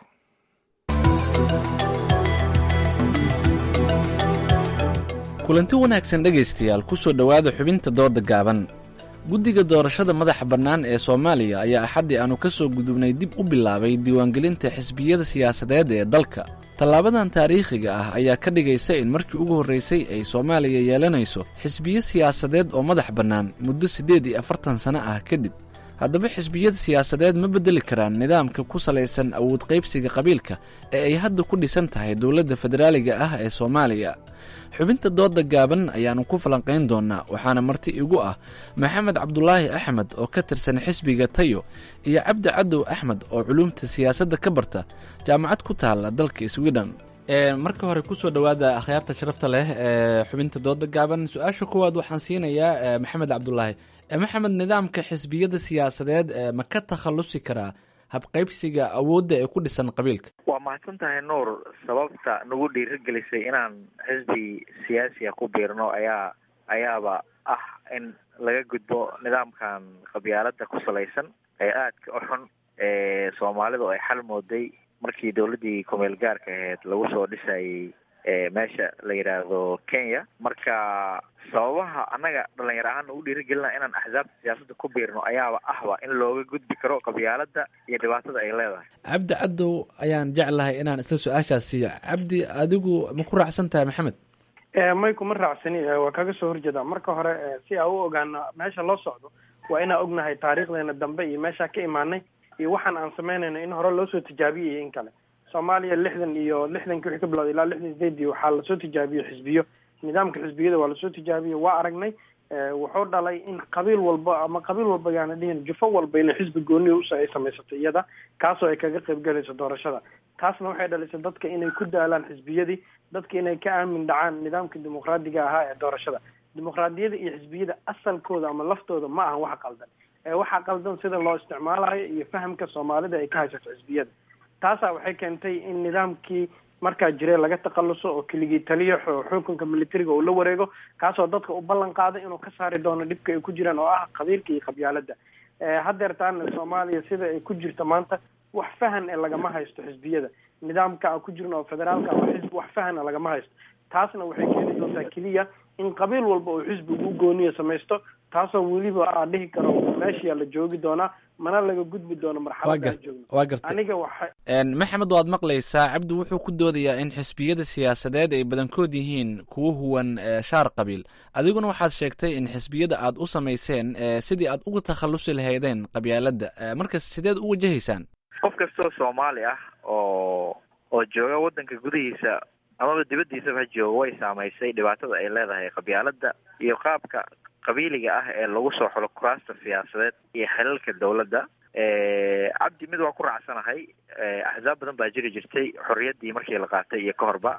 kulanti wanaagsan dhegaystayaal ku soo dhowaada xubinta dooda gaaban. guddiga doorashada madaxa bannaan ee soomaaliya ayaa axaddii aanu ka soo gudubnay dib u bilaabay diiwaangelinta xisbiyada siyaasadeed ee dalka. tallaabadan taariikhiga ah ayaa ka dhigaysa in markii ugu horraysay ay soomaaliya yeelanayso xisbiyo siyaasadeed oo madax bannaan muddo 48 sano ah kadib. haddaba xisbiyada siyaasadeed ma beddeli karaan nidaamka ku salaysan awood qaybsiga qabiilka ee ay hadda ku dhisan tahay dowladda federaaliga ah ee soomaaliya? xubinta dooda gaaban ayaannu ku falanqayn doonnaa, waxaana marti igu ah maxamed cabdulaahi axmed oo ka tirsan xisbiga tayo iyo cabdi cadow axmed oo culuumta siyaasadda ka barta jaamacad ku taalla dalka sweden. marka hore kusoo dhowaada akhyaarta sharafta leh ee xubinta dooda gaaban. su-aasha kuwaad waxaan siinayaa maxamed cabdulaahi. maxamed, nidaamka xisbiyada siyaasadeed ma ka takhallusi karaa habqaybsiga awoodda ee ku dhisan qabiilka? waa mahadsan tahay nuur. sababta nagu dhiirigelisay inaan xisbi siyaasiya ku biirno ayaaba ah in laga gudbo nidaamkan qabyaalada ku salaysan ee aadka u xun ee soomaalidu ay xal mooday markii dowladdii kumeel gaarka ahayd lagu soo dhisayay meesha la yidhaahdo Kenya. marka sababaha annaga dhalinyar ahaan ugu dhiirigelina inaan axsaabta siyaasadda ku biirno ayaaba ahba in looga gudbi karo qabyaalada iyo dhibaatada ay leedahay. cabdi cadow ayaan jeclahay inaan isla su-aashaas siiyo. cabdi, adigu ma ku raacsan tahay maxamed? may kuma raacsani, waa kaga soo horjeedaa. marka hore si aan u ogaano meesha loo socdo waa inaan ognahay taariikhdeena dambe iyo meeshaa ka imaanay iyo waxaan aan samaynayno in hore loo soo tijaabiyay iyo in kale. soomaaliya 60 wixii ka bilowday ilaa 68 waxaa lasoo tijaabiyo xisbiyo. nidaamka xisbiyada waa lasoo tijaabiyo, waa aragnay. wuxuu dhalay in qabiil walba yaana dhihin jufo walba inay xisbi gooniya ay samaysatay iyada, kaasoo ay kaga qayb galayso doorashada. taasna waxay dhalisay dadka inay ku daalaan xisbiyadii, dadka inay ka aamin dhacaan nidaamka dimuqraadiga ahaa ee doorashada. dimuqraadiyada iyo xisbiyada asalkooda ama laftooda ma ahan wax qaldan. waxaa qaldan sida loo isticmaalayo iyo fahamka soomaalida ay ka haysato xisbiyada. taasaa waxay keentay in nidaamkii markaa jire laga takhaluso oo keligii taliyo xukunka militariga uu la wareego, kaasoo dadka u ballan qaaday inuu ka saari doono dhibka ay ku jiraan oo ah qabiilka iyo qabyaalada. haddeertaan soomaaliya sida ay ku jirta maanta wax fahan ee lagama haysto xisbiyada. nidaamka aan ku jirno oo federaalka ama xisbi wax fahana lagama haysto. taasna waxay keeni doontaa keliya in qabiil walba uu xisbi ugu gooniya samaysto, taasoo weliba aan dhihi karo meeshiyaa la joogi doonaa, mana laga gudbi doono marxaladda aan joogno. waa gartay. aniga waxa maxamed, waad maqlaysaa. cabdi wuxuu ku doodayaa in xisbiyada siyaasadeed ay badankood yihiin kuwo huwan shaar qabiil. adiguna waxaad sheegtay in xisbiyada aad u samayseen sidii aad uga takhallusi lahaydeen qabyaalada. marka sideed u wajahaysaan? qof kastoo soomaali ah oo jooga waddanka gudihiisa amaba dibaddiisaba ha joogo way saamaysay dhibaatada ay leedahay qabyaalada iyo qaabka qabiiliga ah ee lagu soo xulo kuraasta siyaasadeed iyo xilalka dowladda. cabdi, mid waa ku raacsanahay. axsaab badan baa jiri jirtay xorriyaddii markii la qaatay iyo ka horba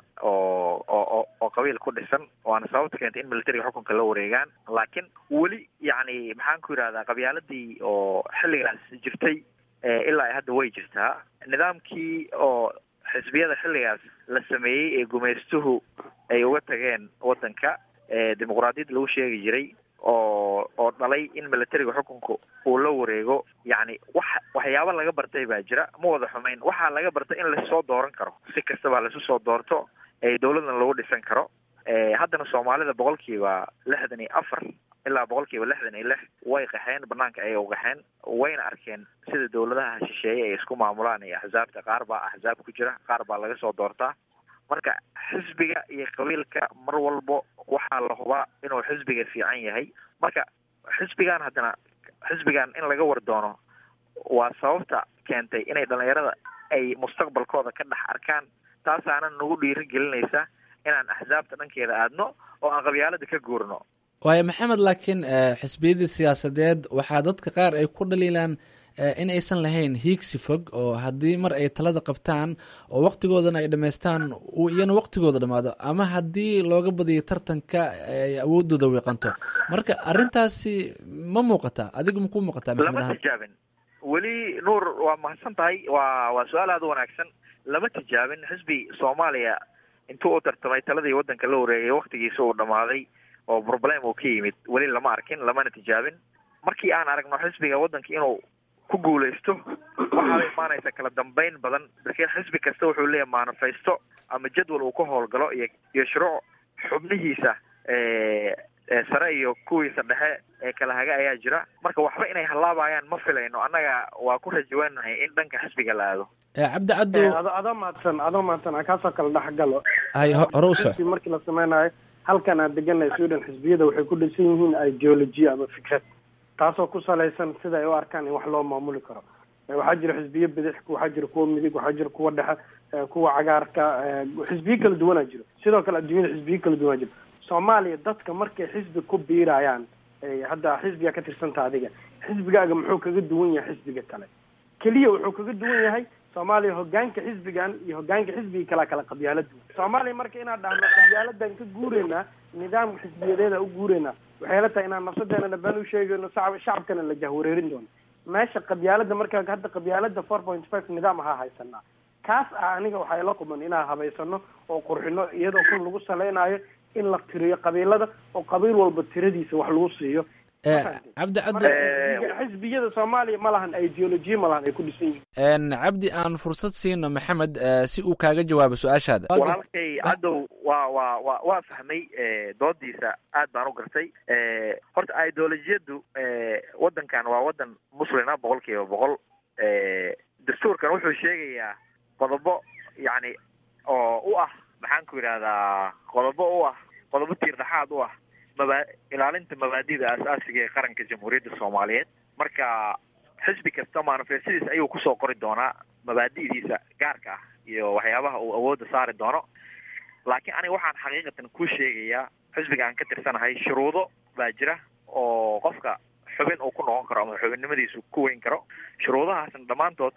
oo qabiil ku dhisan, waana sababta keentay in militariga xukunka la wareegaan. laakiin weli yacni maxaan ku yidhahdaa qabyaaladii oo xilligaas jirtay ilaa ay hadda way jirtaa. nidaamkii oo xisbiyada xilligaas la sameeyey ee gumaystuhu ay uga tageen waddanka dimuqraadiyadda lagu sheegi jiray oo dhalay in militariga xukunka uu la wareego. yacni waxyaabo laga bartay baa jira, ma wada xumayn. waxaa laga bartay in lasoo dooran karo, si kastaba lasu soo doorto ee dowladdan lagu dhisan karo. haddana soomaalida 64% ilaa 66% way qaxeen banaanka ayay u qaxeen wayna arkeen sida dawladaha shisheeye ay isku maamulaan iyo axsaabta qaar baa axsaab ku jira qaar baa laga soo doortaa marka xisbiga iyo qabiilka mar walbo waxaa la hubaa inuu xisbiga fiican yahay marka xisbigan in laga war doono waa sababta keentay inay dhalinyarada ay mustaqbalkooda ka dhex arkaan taasaana nagu dhiirigelinaysa inaan axsaabta dhankeeda aadno oo aan qabyaalada ka guurno waayo maxamed laakiin xisbiyadii siyaasadeed waxaa dadka qaar ay ku dhaliilaan in aysan lahayn hiigsi fog oo haddii mar ay talada qabtaan oo waqtigoodana ay dhammaystaan iyana waqtigooda dhammaado ama haddii looga badiyo tartanka ay awoodooda wiiqanto marka arrintaasi ma muuqataa adigu makuu muuqataa lama tijaabin weli nuur waa mahadsan tahay waa su-aal aada u wanaagsan lama tijaabin xisbi soomaaliya intuu u tartamay taladii waddanka la wareegay waqtigiisa uu dhammaaday oo problem uu ka yimid weli lama arkin lamana tijaabin markii aan aragno xisbiga waddanka inuu ku guulaysto waxaa imaanaysa kala dambeyn badan laakiin xisbi kasta wuxuu leeyahay manifesto ama jadwal uu ka howlgalo iyo shuruuc xubnihiisa sare iyo kuwiisa dhexe ee kala haga ayaa jira marka waxba inay halaabayaan ma filayno annaga waa ku rajaweynahay in dhanka xisbiga la aado cabdi caddo adoo mahadsan kaasoo kala dhexgalo hay hore u soc markii la sameynayo halkan aan deganay Sweden xisbiyada waxay ku dhisan yihiin ideology ama fikrad taasoo ku salaysan sida ay u arkaan in wax loo maamuli karo waxaa jira xisbiyo bidix waxaa jira kuwa midig waxaa jira kuwa dhexe kuwa cagaarka xisbiyo kala duwanaa jiro sidoo kale adduunyada xisbiyo kala duwanaa jiro Soomaaliya dadka markay xisbi ku biirayaan hadda xisbiga ka tirsanta adiga xisbigaaga muxuu kaga duwan yahay xisbiga kale kaliya wuxuu kaga duwan yahay Soomaaliya hoggaanka xisbigan iyo hoggaanka xisbiga kala qabyaalad Soomaaliya marka inaad dhahno qabyaaladan ka guureena nidaam xisbiyadeeda u guureena waxay la tahay inaan nafsadeena dhabaan u sheegayno shacabkana la jahwareerin doono meesha qabyaalada marka hadda qabyaalada 4.5 nidaam aha haysanaa kaas aniga waxay la quman inaan habaysano oo qurxino iyadoo kun lagu saleynayo in la tiriyo qabiilada oo qabiil walba tiradiisa wax lagu siiyo cabdi caddo xisbiyada Soomaaliya ma lahan ideology ma lahan ay ku dhisan yihiin cabdi aan fursad siino maxamed si uu kaaga jawaabo su-aashaada walaalkay cadow waa fahmay doodiisa aad baan u gartay horta ideolojiyadu waddankan waa waddan muslima 100% dastuurkan wuxuu sheegayaa qodobo yani oo u ah maxaan ku yidhahdaa qodobo tiirdhaxaad u ah ilaalinta mabaadida asaasiga ee qaranka jamhuuriyadda Soomaaliyeed marka xisbi kasta manifestadiisa ayuu kusoo qori doonaa mabaadi'diisa gaarka ah iyo waxyaabaha uu awoodda saari doono laakiin aniga waxaan xaqiiqatan ku sheegayaa xisbiga aan ka tirsanahay shuruudo baa jira oo qofka xubin uu ku noqon karo ama xubinnimadiisu ku weyn karo shuruudahaasna dhammaantood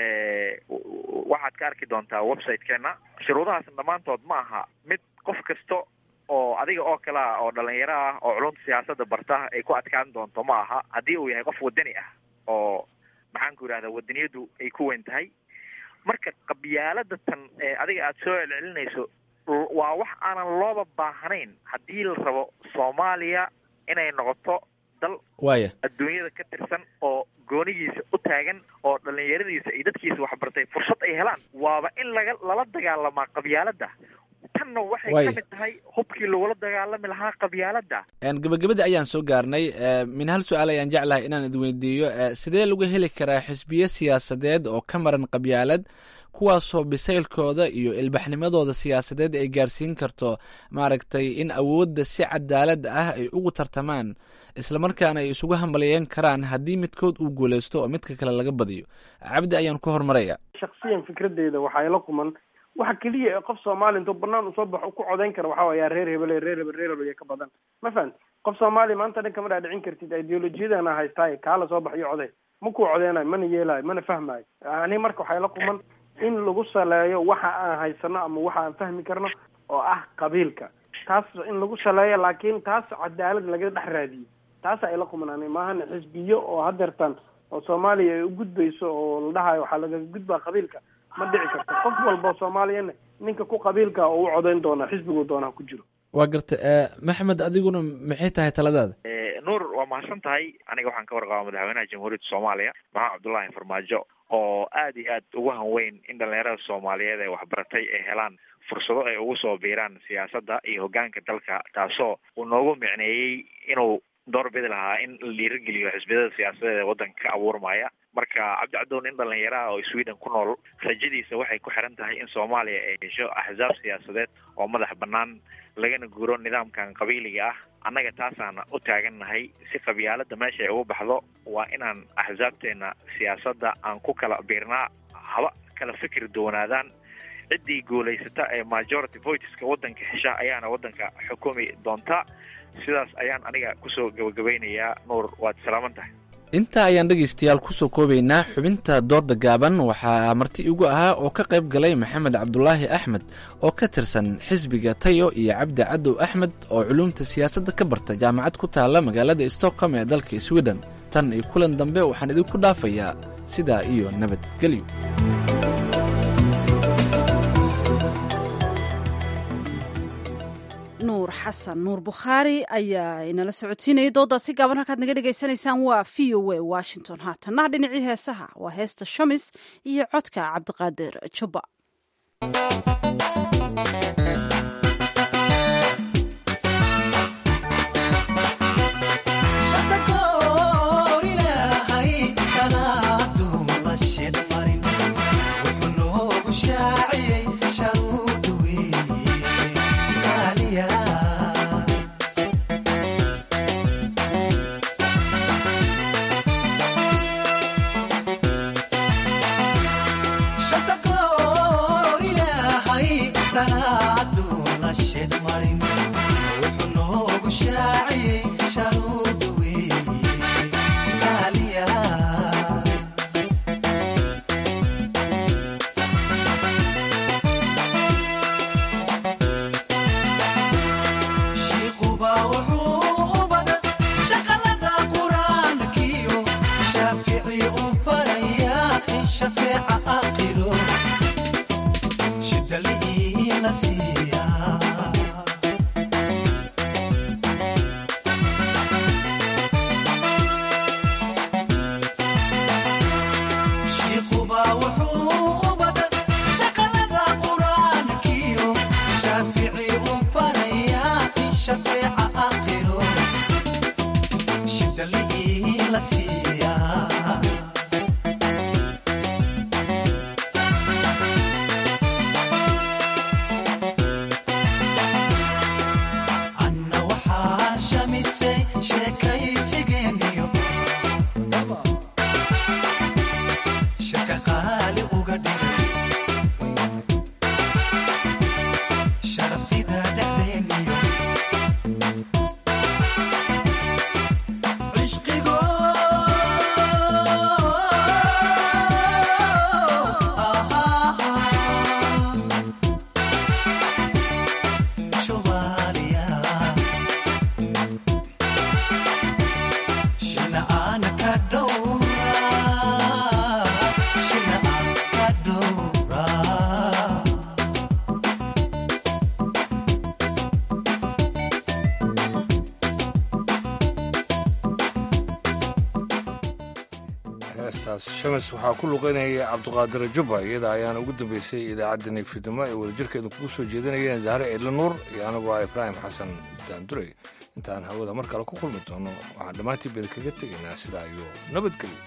waxaad ka arki doontaa website-keena shuruudahaasna dhammaantood ma aha mid qof kasta oo adiga oo kale ah oo dhalinyaro ah oo culumta siyaasadda barta ay ku adkaan doonto ma aha haddii uu yahay qof wadani ah oo maxaan ku yidhahdaa wadaniyadu ay ku weyn tahay marka qabyaalada tan adiga aada soo celcelinayso waa wax aanan looba baahnayn haddii la rabo Soomaaliya inay noqoto dal waaya adduunyada ka tirsan oo goonigiisa u taagan oo dhalinyaradiisa iyo dadkiisa waxbartay fursad ay helaan waaba in lala dagaalamaa qabyaalada tanna waxay ka mid tahay hubkii lagula dagaalami lahaa qabyaalada gabagabada ayaan soo gaarnay min hal su-aal ayaan jeclahay inaan idweydiiyo sidee lagu heli karaa xisbiyo siyaasadeed oo ka maran qabyaalad kuwaasoo bisaylkooda iyo ilbaxnimadooda siyaasadeed ay gaarsiin karto maaragtay in awoodda si cadaalad ah ay ugu tartamaan islamarkaana ay isugu hambalyeyn karaan haddii midkood uu guulaysto oo midka kale laga badiyo cabdi ayaan ku hormaraya shakhsiyan fikradeyda waxay la kuman waxa kaliya qof Soomaali intuu banaan u soo baxo ku codeyn karo waxa weeye reer hebel ka badan ma fahant qof Soomaali maanta dhanka ma dhicin kartid ideolojiyadana haystay kala soo baxyo codeyn ma ku codeynayo mana yeelayo mana fahmayo ani marka waxay la kuman in lagu saleeyo waxa aan haysano ama waxa aan fahmi karno oo ah qabiilka taas in lagu saleeyo laakiin taas cadaalad laga dhex raadiyo taas ay la kumanaan maahan xisbiyo oo hadeertan oo Soomaaliya ay u gudbayso oo la dhahayo waxa laga gudbaa qabiilka ma dhici karto qof walba Soomaaliyeed ninka ku qabiilka oo u codeyn doona xisbigu doona ku jiro waa garta maxamed adiguna maxay tahay taladaada nuur waa mahadsan tahay aniga waxaan ka warqabaa madaxweynaha jamhuuriyadda Soomaaliya maxamed cabdullaahi farmaajo oo aad iyo aad ugu hanweyn in dhalinyarada soomaaliyeed ee waxbaratay ay helaan fursado ay ugu soo biiraan siyaasadda iyo hoggaanka dalka, taasoo uu noogu micneeyey inuu door bidi lahaa in la dhiirigeliyo xisbiyada siyaasadeed ee waddanka ka abuurmaya. marka cabdi cadow nin dhalinyaraha oo Sweden ku nool, rajadiisa waxay ku xiran tahay in Soomaaliya ay hesho axsaab siyaasadeed oo madax bannaan lagana guuro nidaamkan qabiiliga ah. annaga taasaan u taagannahay si qabyaalada meesha ay ugu baxdo. waa inaan axsaabteena siyaasadda aan ku kala biirnaa, haba kala fikir doonaadaan. ciddii guulaysata ee majority voteska waddanka hesha ayaana waddanka xukumi doonta. sidaas ayaan aniga kusoo gabagabeynayaa. Nuur, waad salaaman tahay. intaa ayaan dhegaystayaal kusoo koobaynaa xubinta dooda gaaban. waxaa marti igu ahaa oo ka qayb galay maxamed cabdulaahi axmed oo ka tirsan xisbiga tayo iyo cabdi cadow axmed oo culuumta siyaasadda ka barta jaamacad ku taalla magaalada stockholm ee dalka sweden. tan iyo kulan dambe waxaan idinku dhaafayaa sidaa iyo nabadgelyo. nuur xasan nuur bukhaari ayaa inala socodsiinayay doodaasi gaaban. halkaad naga dhegaysanaysaan waa v o a washington. haatanna dhinacii heesaha waa heesta shamis iyo codka cabdiqaadir jubba. shamis waxaa ku luqeynaya cabdiqaadir jubba. iyada ayaana ugu dambeysay idaacaddani fidnimo ee wadajirkeedu kugu soo jeedinayeen zahre ciidla nuur iyo anigu ah ibraahim xasan daandurey. intaan hawada mar kale ku kulmi doono waxaan dhammaantii bed kaga tegaynaa sidaa iyo nabadgelyo.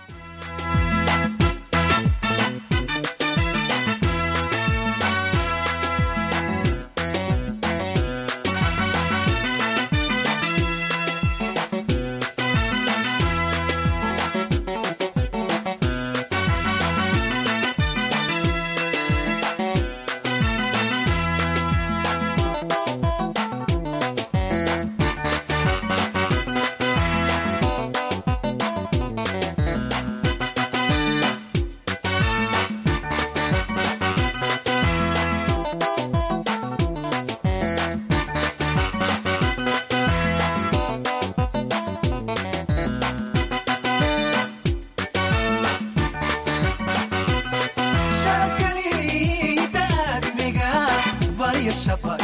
Shabbat